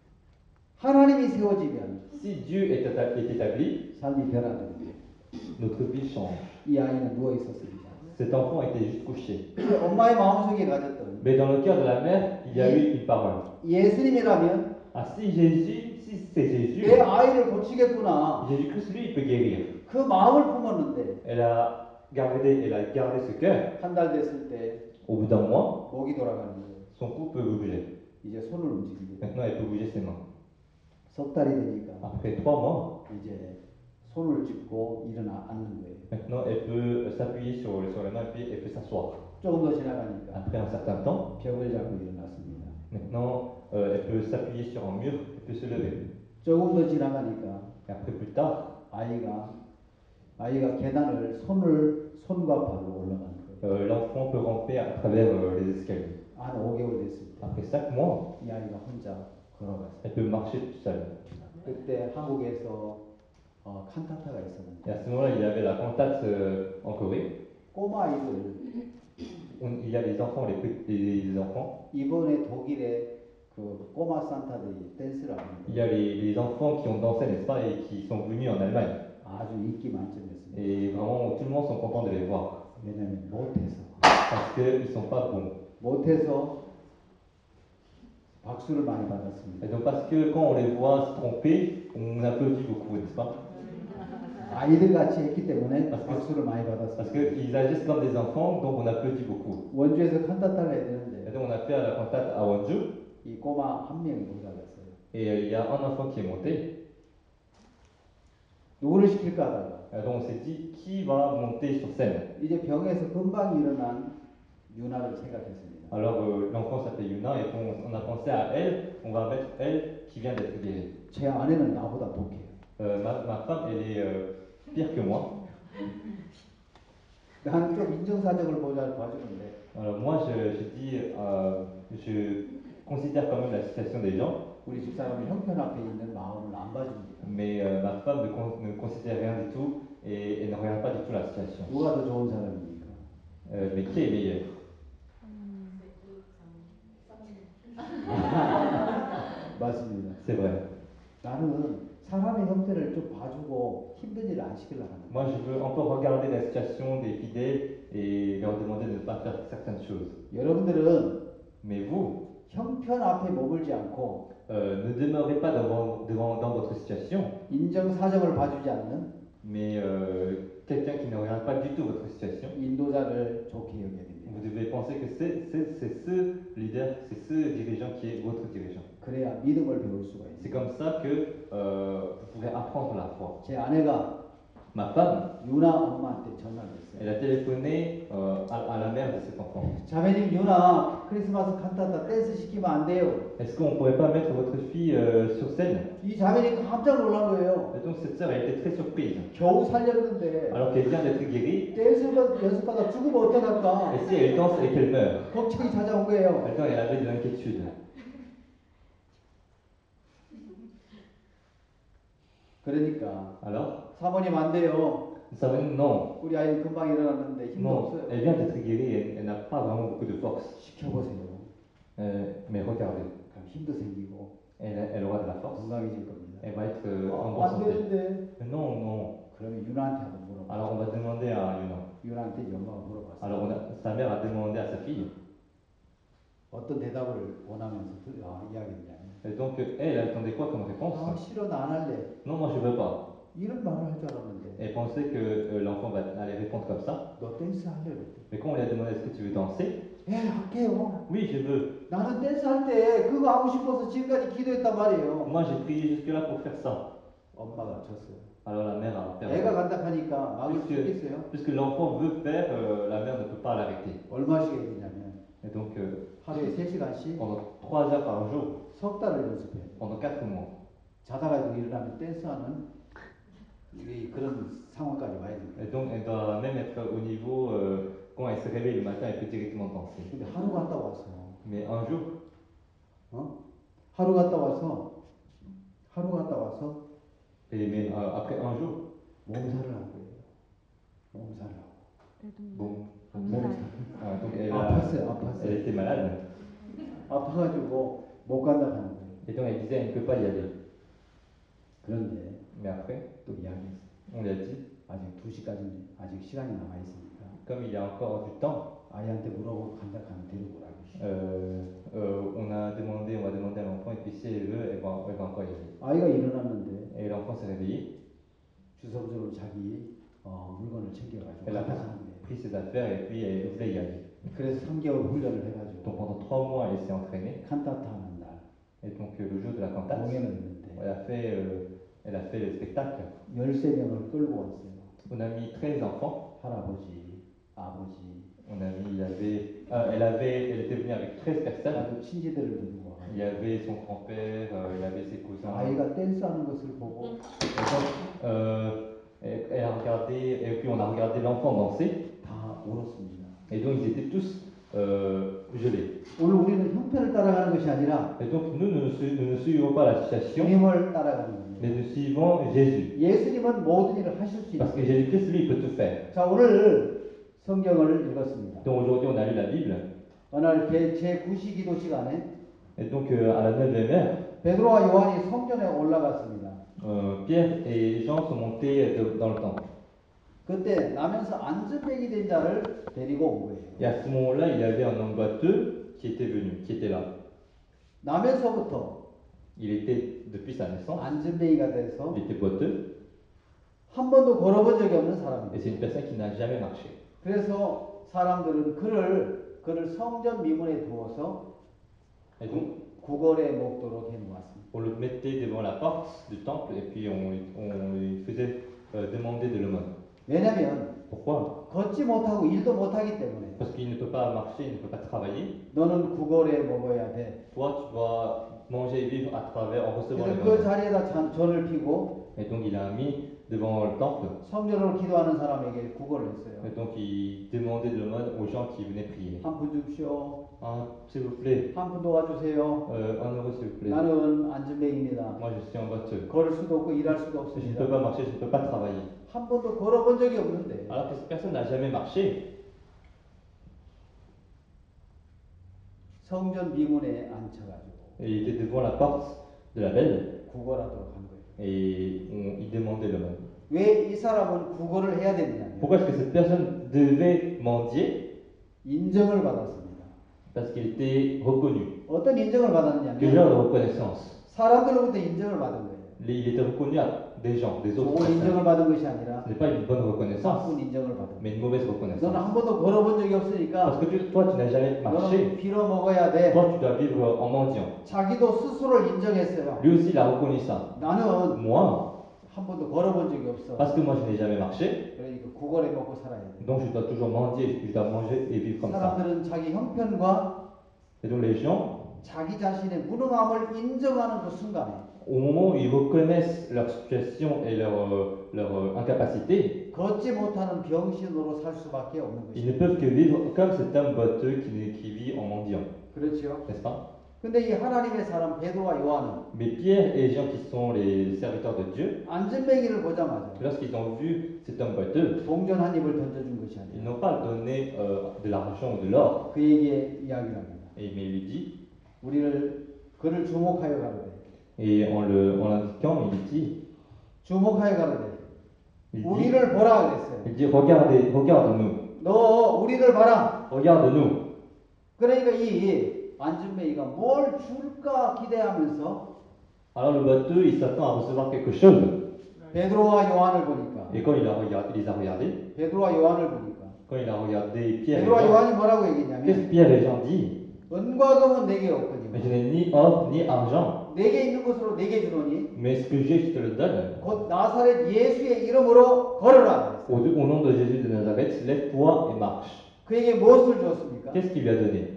하나님이 세워지면 si Dieu est, éta- est établi, 삶이 변화됩니다. notre vie change. 이 아이는 누워 있었습니다. Cet enfant était juste couché. 근데 엄마의 마음속에 가졌던 Mais dans le cœur de la mère, il y a eu une parole. 예수님이라면 Ah, si Jésus, si c'est Jésus, 내 아이를 고치겠구나. Jésus-Christ, lui, il peut guérir. 그 마음을 품었는데 Elle a gardé, elle a gardé ce cœur. 한 달 됐을 때 Au bout d'un mois, 목이 돌아가는 거예요. son cou peut bouger. 이제 손을 움직이게. Maintenant, elle peut bouger ses mains. 석 달이 되니까 Après trois mois, 이제 손을 짚고 일어나 앉는 거예요. maintenant, elle peut s'appuyer sur, sur les mains et puis elle peut s'asseoir. 조금 더 지나가니까 Après un certain temps, 벽을 잡고 일어났습니다. maintenant, euh, elle peut s'appuyer sur un mur, elle peut se lever. 조금 더 지나가니까 Et après, plus tard, 아이가 아이가 계단을 손을 손과 발로 올라가는 거예요. euh, l'enfant peut ramper à travers euh, les escaliers. 한 오 개월 됐을 때 Après cinq mois, 이 아이가 혼자 걸어갔어요. elle peut marcher toute seule. 그때 한국에서 어, 칸타타가 있었는데 Et à ce moment-là, il y avait la cantate euh, en Corée. 꼬마 아이들 On- il y a les enfants, les, petits- les enfants. 이번에 독일에 그 꼬마 산타들이 댄스를 하는 Il 거예요. y a les, les enfants qui ont dansé, n'est-ce pas, et qui sont venus en Allemagne. 아주 인기 만점이었습니다. Et vraiment, tout le monde sont contents de les voir. 왜냐하면 못해서 Parce qu'ils ne sont pas bons. 못해서 박수를 많이 받았습니다. Et donc, parce que quand on les voit se tromper, on applaudit beaucoup, n'est-ce pas? 아이들 같이 했기 때문에 맞습니다. 박수를 많이 Parce 받았습니다. qu'ils agissent comme des enfants, donc on applaudit beaucoup. 원주에서 칸타타를 해야 Et 되는데 donc, on a fait la cantate à Wonju, 이 꼬마 한 명이 올라갔어요. et euh, il y a un enfant qui est monté. 누구를 시킬까 하다가 Et donc, on s'est dit, qui va monter sur scène? 이제 병에서 금방 일어난 유나를 생각했습니다. Alors, euh, l'enfant s'appelle Yuna, et on, on a pensé à elle, on va mettre elle qui vient d'être guérie. 제 아내는 나보다 독해요. Euh, ma, ma femme, elle est, euh, pire que moi. 나는 좀 인정사정을 보자 봐주는데 Alors moi, je, je dis, euh, je considère quand même la situation des gens, 우리 집사람이 형편 앞에 있는 마음을 안 봐줍니다. mais euh, ma femme ne, con- ne considère rien du tout et, et ne regarde pas du tout la situation. 누가 더 좋은 사람입니까? Euh, mais qui est meilleur? 맞습니다. C'est vrai. 나는 사람의 형편을 좀 봐주고 힘든 일을 안 시키려고 합니다. Moi, je veux encore regarder la situation des fidèles et leur demander de ne pas faire certaines choses. 여러분들은 Mais vous, 형편 앞에 머물지 않고 euh, ne demeurez pas devant, devant- dans votre situation, 인정사정을 봐주지 않는 mais euh, quelqu'un qui ne regarde pas du tout votre situation. 인도자를 좋게 여겨야 됩니다. Vous devez penser que c'est c'est- c'est ce leader, c'est ce dirigeant qui est votre dirigeant. 그래야 믿음을 배울 수가 C'est 있습니다. comme ça que euh, vous pourrez apprendre la foi. 제 아내가 Ma femme, 유나 엄마한테 전화를 했어요. elle a téléphoné euh, à, à la mère de cet enfant. 자매님 유나 크리스마스 칸타타 댄스 시키면 안 돼요. Est-ce qu'on ne pourrait pas mettre votre fille euh, sur scène? 이 자매님 깜짝 놀란 거예요. Et donc cette sœur, elle était très surprise. 겨우 살렸는데 Alors qu'elle vient d'être guérie, 댄스 연습하다 죽으면 어떡할까? et si elle danse et qu'elle meurt? 걱정이 찾아온 거예요. Maintenant, elle avait de l'inquiétude. 그러니까 Alors, 사모님 안 돼요. ça va non. 우리 아이 금방 일어났는데 힘도 Non, 없어요. elle vient d'être guérie, elle, elle n'a pas vraiment beaucoup de force. 시켜보세요. Euh, mais regardez, 그럼 힘도 생기고 elle, elle aura de la force. 건강해질 겁니다. Elle va être euh, en 어, bonne 안 santé. 되는데. Mais non, non. 그러면 유나한테 한번 물어봐. Alors on va demander à Yuna. 유나한테 엄마가 물어봤어요. Alors on a- sa mère a demandé à sa fille. 어떤 대답을 원하면서 들- 아, 이야기했냐면 Et donc euh, elle, elle attendait quoi comme 아 réponse? 싫어 나 안 할래. Non, moi je veux pas. 이런 말을 할 줄 알았는데 Elle pensait que euh, l'enfant va allait répondre comme ça. 너 댄스 할래? 그랬대. Mais quand on lui a demandé est-ce que tu veux danser? 예 할게요. Oui, je veux. 나는 댄스 할 때 그거 하고 싶어서 지금까지 기도했단 말이에요. Moi j'ai prié jusque-là pour faire ça. 엄마가 졌어요. Alors la mère a 애가 perdu. 간다 하니까 막을 수 Puisque, 있겠어요. puisque l'enfant veut faire, euh, la mère ne peut pas l'arrêter. 얼마씩 했냐면 Et donc euh, 하루에 세 시간씩 pendant trois heures par jour, 석 달을 연습해요. pendant quatre mois. 자다가 일어나면 댄스하는 이 그런 상황까지 와야 됩니다. Et donc elle doit même être au niveau, euh, quand elle se réveille le matin, elle peut directement danser. 근데 하루 갔다 와서 Mais un jour, 어? 하루 갔다 와서 하루 갔다 와서 et, mais, euh, après un jour, 몸살을 한 거예요. 몸살을 하고. bon, 몸살. ah, donc elle, a- 아팠어요. 아팠어요. elle était malade. 아파가지고 못 간다 하는 거예요. Et donc elle disait elle ne peut pas y aller. 그런데 Mais après, 또 이야기했어요. on lui a dit, 아직 두 시까지 아직 시간이 남아 있으니까 comme il y a encore du temps, 아이한테 물어보고 간다 하면 데리고 오라고. euh, euh, on a demandé, on va demander à l'enfant, et puis si elle veut, elle va, elle va encore y aller. 아이가 일어났는데 Et l'enfant s'est réveillé, 주섬주섬 자기 어, 물건을 챙겨가지고 elle a 갔다 가는 거예요. pris ses affaires et puis elle voulait y aller. 그래서 삼 개월 훈련을 Donc 해가지고 pendant trois mois, elle s'est entraînée. 칸타타 하는 날 Et donc euh, le jour de la cantate, 공연을 했는데 elle a fait, euh, elle a fait le spectacle. 열세 명을 끌고 왔어요. On a mis treize enfants. 할아버지, 아버지, On a mis, il y avait, euh, elle avait, elle était venue avec treize personnes. 아주 친지들을 데리고 Il y 와가지고 avait son grand-père, euh, il y avait ses cousins. 아이가 댄스하는 것을 보고 Et donc, euh, elle, elle a regardé, et puis on a regardé l'enfant danser. 다 울었습니다. Et donc ils étaient tous euh, gelés. 오늘 우리는 형편을 따라가는 것이 아니라 Et donc nous, nous ne, su- nous ne suivons pas la situation, 주님을 따라가는 겁니다. mais nous suivons Jésus. 예수님은 모든 일을 하실 수 Parce 있어요. que Jésus-Christ, lui, il peut tout faire. 자, 오늘 성경을 읽었습니다. Donc aujourd'hui, on a lu la Bible. 어느 날 제구 시 기도 시간에 Et donc euh, à la neuvième heure, 베드로와 요한이 성전에 올라갔습니다. euh, Pierre et Jean sont montés de- dans le temple. 그때 나면서 안전뱅이 된 자를 데리고 온 거예요. Et à ce moment-là, il y avait un homme boiteux qui était venu, qui était là. 나면서부터 Il était, depuis sa naissance, 안전뱅이가 돼서 il était boiteux. 한 번도 걸어본 적이 없는 Et 사람입니다. c'est une personne qui n'a jamais marché. 그래서 사람들은 그를 그를 성전 미문에 두어서 Et donc, 구걸에 먹도록 해놓았습니다. on le mettait devant la porte du temple et puis on, on lui faisait euh, demander de l'aumône. 왜냐하면 Pourquoi? 걷지 못하고 일도 못하기 때문에 Parce qu'il ne peut pas marcher, il ne peut pas travailler. 너는 구걸에 먹어야 돼. Toi, tu dois manger et vivre à travers en recevant 그래서 les 그 moments. 자리에다 잔- 전을 피고 Et donc il a mis devant le temple. 성전으로 기도하는 사람에게 구걸을 했어요. Et donc il demandait de l'aumône aux gens qui venaient prier. 한 푼 주십시오. Ah, s'il vous plaît, 한 푼 도와주세요. euh, un euro s'il vous plaît. 나는 안전뱅입니다. Moi je suis en boiteux. 걸을 수도 없고 일할 수도 Je ne 없습니다. peux pas marcher, je ne peux pas travailler. 한 번도 걸어본 적이 없는데 Alors que cette personne n'a jamais marché. 성전 비문에 앉혀가지고 Et il était devant la porte de la belle 구걸하도록 한 거예요. et on, il demandait l'aumône. 왜 이 사람은 구걸을 해야 되느냐? Pourquoi est-ce que cette personne devait mendier? 인정을 받았습니다. Parce qu'il était reconnu. 어떤 인정을 Quel 받았느냐면 genre de reconnaissance? 사람들로부터 인정을 받은 거예요. Il était reconnu à des gens, des autres 좋은 personnes. 인정을 받은 것이 아니라 Ce n'est pas une bonne reconnaissance, 나쁜 인정을 받은 거예요. mais une mauvaise 너는 reconnaissance. 한 번도 걸어본 적이 Parce 없으니까 que tu- toi, tu n'as jamais marché. 너는 빌어 먹어야 돼. Toi, tu dois vivre en mendiant. 자기도 스스로를 인정했어요. Lui aussi, il a reconnu ça. 나는 Moi, 한 번도 걸어본 적이 없어. parce que moi, je n'ai jamais marché, 그러니까 구걸해 먹고 살아야 돼. donc je dois toujours mendier, je dois manger et vivre comme ça. 사람들은 자기 형편과 Et donc les gens, 자기 자신의 무능함을 인정하는 그 순간에 au moment où ils reconnaissent leur situation et leur, euh, leur euh, incapacité, 걷지 못하는 병신으로 살 수밖에 없는 ils 것이죠. ne peuvent que vivre comme cet homme boiteux qui, qui vit en mendiant, 그렇죠. n'est-ce pas? 근데 이 하나님의 사람 베드로와 요한은 Mais Pierre et Jean, qui sont les serviteurs de Dieu, 안전뱅이를 보자마자 lorsqu'ils ont vu cet homme boiteux, 동전 한 입을 던져준 것이 ils 아니라 n'ont pas donné euh, de l'argent ou de l'or. 그에게 이야기를 합니다. Et mais il lui dit, 우리를 그를 주목하여 가르되 et en le- en l'indiquant, il dit, 주목하여 가르되 il dit, 우리를 보라 그랬어요. il dit, regardez, regarde-nous, 너 우리를 봐라. regarde-nous. 그러니까 이 안전뱅이가 뭘 줄까 기대하면서 Alors le boiteux, il s'attend à recevoir quelque chose. 베드로와 요한을 보니까 Et quand il, a regardé, il les a regardés, 베드로와 요한을 보니까 quand il a regardé Pierre et 베드로와 Jean, 요한이 뭐라고 qu'est-ce 얘기했냐면 que Pierre et Jean disent? 은과 금은 내게 Mais 없거니와 je n'ai ni or ni argent, 내게 있는 것으로 내게 주노니 mais ce que j'ai, je te le donne. 곧 나사렛 예수의 이름으로 걸어라. Au, au nom de Jésus de Nazareth, lève-toi et marche. 그에게 무엇을 주었습니까? Qu'est-ce qu'il lui a donné?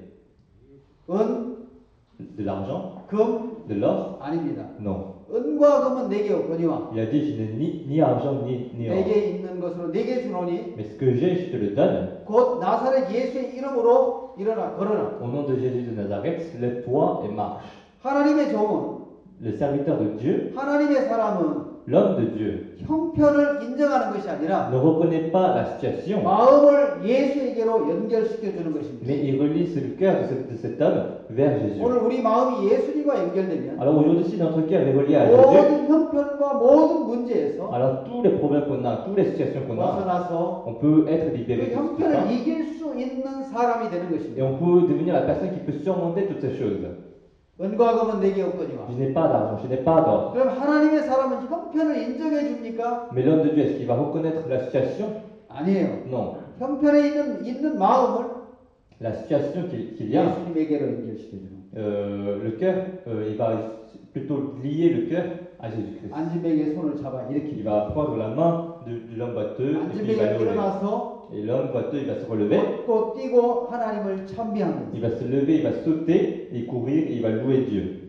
은, De l'argent? 금 De l'or? 아닙니다. Non. 은과 금은 내게 없거니와 Il a dit, je n'ai ni, ni argent ni, ni or. 내게 있는 것으로 내게 주노니 Mais ce que j'ai, je te le donne. 곧 나사렛 예수의 이름으로 일어나 걸어라. Au nom de Jésus de Nazareth, lève-toi et marche. 하나님의 종은 Le serviteur de Dieu, 하나님의 사람은 l'homme de Dieu, 형편을 인정하는 것이 아니라 ne reconnaît pas la situation, 마음을 예수에게로 연결시켜 주는 것입니다. mais il relie le cœur de, ce- de cet homme vers Jésus. 오늘 우리 마음이 예수님과 연결되면 Alors aujourd'hui, si notre cœur est relié à Jésus, 모든 형편과 모든 문제에서 alors tous les problèmes qu'on a, toutes les situations qu'on a, 벗어나서 on peut être 그 libéré de tout ça. 형편을 이길 수 있는 사람이 되는 Et 것입니다. on peut devenir la personne qui peut surmonter toutes ces choses. 은과 금은 내게 없거니와. Je n'ai pas d'argent, je n'ai pas d'or. 그럼 하나님의 사람은 형편을 인정해 줍니까? Mais l'homme de Dieu, est-ce qu'il va reconnaître la situation? 아니에요. Non. 형편에 있는 있는 마음을 La situation qu'il qu'il y a, 예수님에게로 연결시켜 주는. euh, le cœur, euh, il va plutôt lier le cœur à Jésus-Christ. 안진뱅이의 손을 잡아 Il 일으키고 va prendre la main de, de l'homme boiteux et puis il va 안진뱅이가 le lever. 일어나서 Et l'homme boiteux, il va se relever, 걷고 뛰고 하나님을 찬미하면서 il va se lever, il va sauter et courir et il va louer Dieu.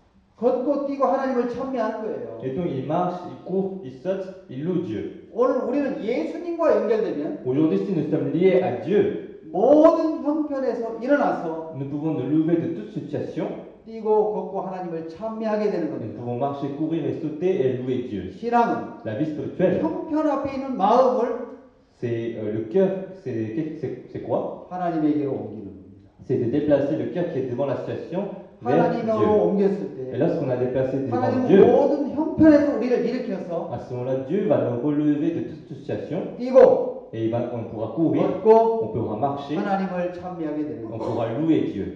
걷고 뛰고 하나님을 찬미하는 거예요. Et donc il marche, il court, il saute, il loue Dieu. 오늘 우리는 예수님과 연결되면 Aujourd'hui, si nous sommes liés à Dieu, 모든 형편에서 일어나서 nous pouvons nous lever de toute situation. 뛰고 걷고 하나님을 찬미하게 되는 Nous 겁니다. pouvons marcher, courir et sauter et louer Dieu. 신앙은 La vie spirituelle, 형편 앞에 있는 마음을 c'est euh, le cœur, c'est c'est- c'est quoi? 하나님에게로 옮기는 겁니다. C'est de déplacer le cœur qui est devant la situation vers 하나님으로 Dieu. 옮겼을 Et 때 lorsqu'on a déplacé devant 하나님은 Dieu, 모든 형편에서 우리를 일으켜서 à ce moment-là, Dieu va nous relever de toute situation 뛰고 et il va, on pourra courir, 걷고 on pourra marcher, 하나님을 찬미하게 되는 on 겁니다. pourra louer Dieu.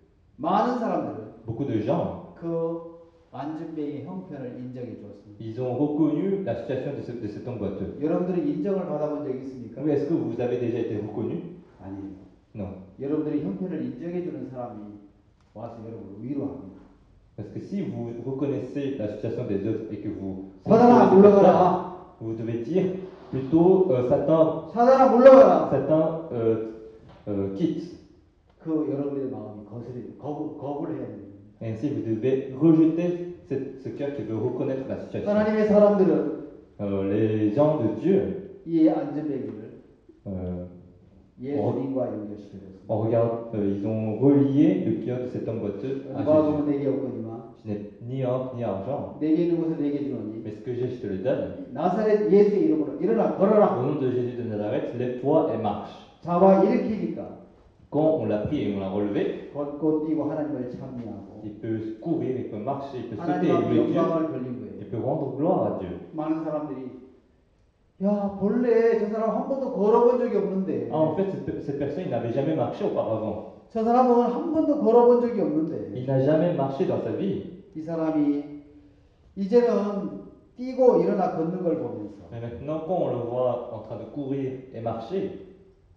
많은 사람들은 Beaucoup de gens, 그 안진뱅이의 형편을 인정해 주었습니다. ils ont reconnu la situation de, ce, de cet homme boiteux. 여러분들은 인정을 받아본 적이 있습니까? Mais est-ce que vous avez déjà été reconnu? 아니에요. Non. 여러분들이 형편을 인정해 주는 사람이 와서 여러분을 위로합니다. Parce que si vous reconnaissez la situation des autres et que vous... 사단아 물러가라. Vous devez dire plutôt euh, Satan, 사단아 물러가라. Satan euh, euh, quitte. 그 여러분들의 마음이 거스리 거부, 거부를 해야 됩니다. Et ainsi vous devez rejeter c'est ce cœur qui veut reconnaître la situation. 하나님의 사람들은 Euh, les gens de Dieu, 이 안전벨기를 euh, 예수님과 연결시켜줬습니다. on regarde, euh, ils ont relié le cœur de cet homme boiteux à 누가 Jésus. 보면 내게 없거니와 Je n'ai ni or ni argent, 내게 있는 것을 내게 주노니 mais ce que j'ai, je te le donne. 나사렛 예수의 이름으로 일어나 걸어라. Au nom de Jésus de Nazareth, lève-toi et marche. 잡아 일으키니까 Quand on l'a pris et on l'a relevé, 걷고 뛰고 하나님을 찬미하고 il peut courir, il peut marcher, il peut sauter et 하나님 louer Dieu. 영광을 돌린 Il 거예요. peut rendre gloire à Dieu. 많은 사람들이 야 본래 저 사람 한 번도 걸어본 적이 없는데 Ah, en fait, cette, cette personne, il n'avait jamais marché auparavant. 저 사람은 한 번도 걸어본 적이 없는데 Il n'a jamais marché dans sa vie. 이 사람이 이제는 뛰고 일어나 걷는 걸 보면서 Mais maintenant, quand on le voit en train de courir et marcher,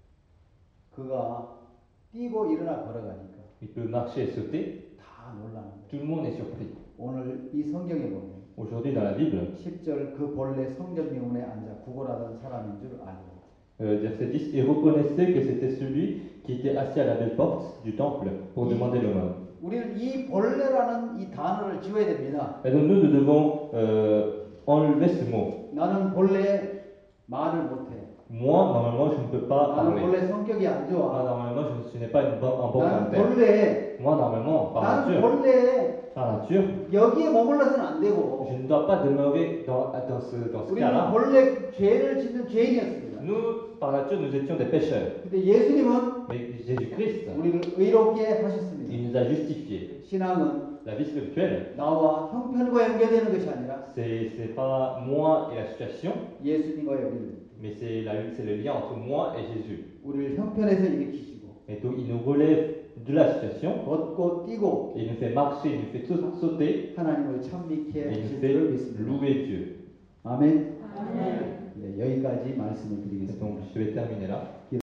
그가 뛰고 일어나 걸어가니까 il peut marcher et sauter, 다 놀라는 거예요. tout le monde est surpris. 오늘 이 성경에 보면 Aujourd'hui, dans la Bible, 십 절 그 본래 성전명문에 앉아 구걸하던 사람인 줄 알고 euh, verset dix, et reconnaissez que c'était celui qui était assis à la belle porte du temple pour demander l'aumône. 우리는 이 본래라는 이 단어를 지워야 됩니다. Et donc, nous, nous devons euh, enlever ce mot. 나는 본래 말을 못해. Moi, normalement, je ne peux pas 나는 parler. 본래 성격이 안 Moi, 좋아. normalement, je, je n'ai pas une bonne, un bon 나는 caractère. 본래 Moi, normalement, par 나는 nature, 본래 par nature, 여기에 머물러서는 안 되고 je ne dois pas demeurer dans, dans ce, dans ce 우리는 cas-là. 본래 죄를 짓는 죄인이었습니다. Nous, par nature, nous étions des pécheurs. 근데 예수님은 Mais Jésus-Christ, 우리를 의롭게 하셨습니다. il nous a justifiés. 신앙은 La vie spirituelle, 나와 형편과 연결되는 것이 아니라 c'est c'est pas moi et la situation, 예수님과 연결됩니다. mais c'est la- c'est le lien entre moi et Jésus. 우리를 형편에서 일으키시고 Et donc, il nous relève de la situation, 걷고 뛰고 et il nous fait marcher, il nous fait sau- sauter, 하나님을 참미케 et il nous 하실 fait 줄을 믿습니다. louer Dieu. 아멘. Amen. 네, 여기까지 말씀을 Et 드리겠습니다. donc, je vais terminer là.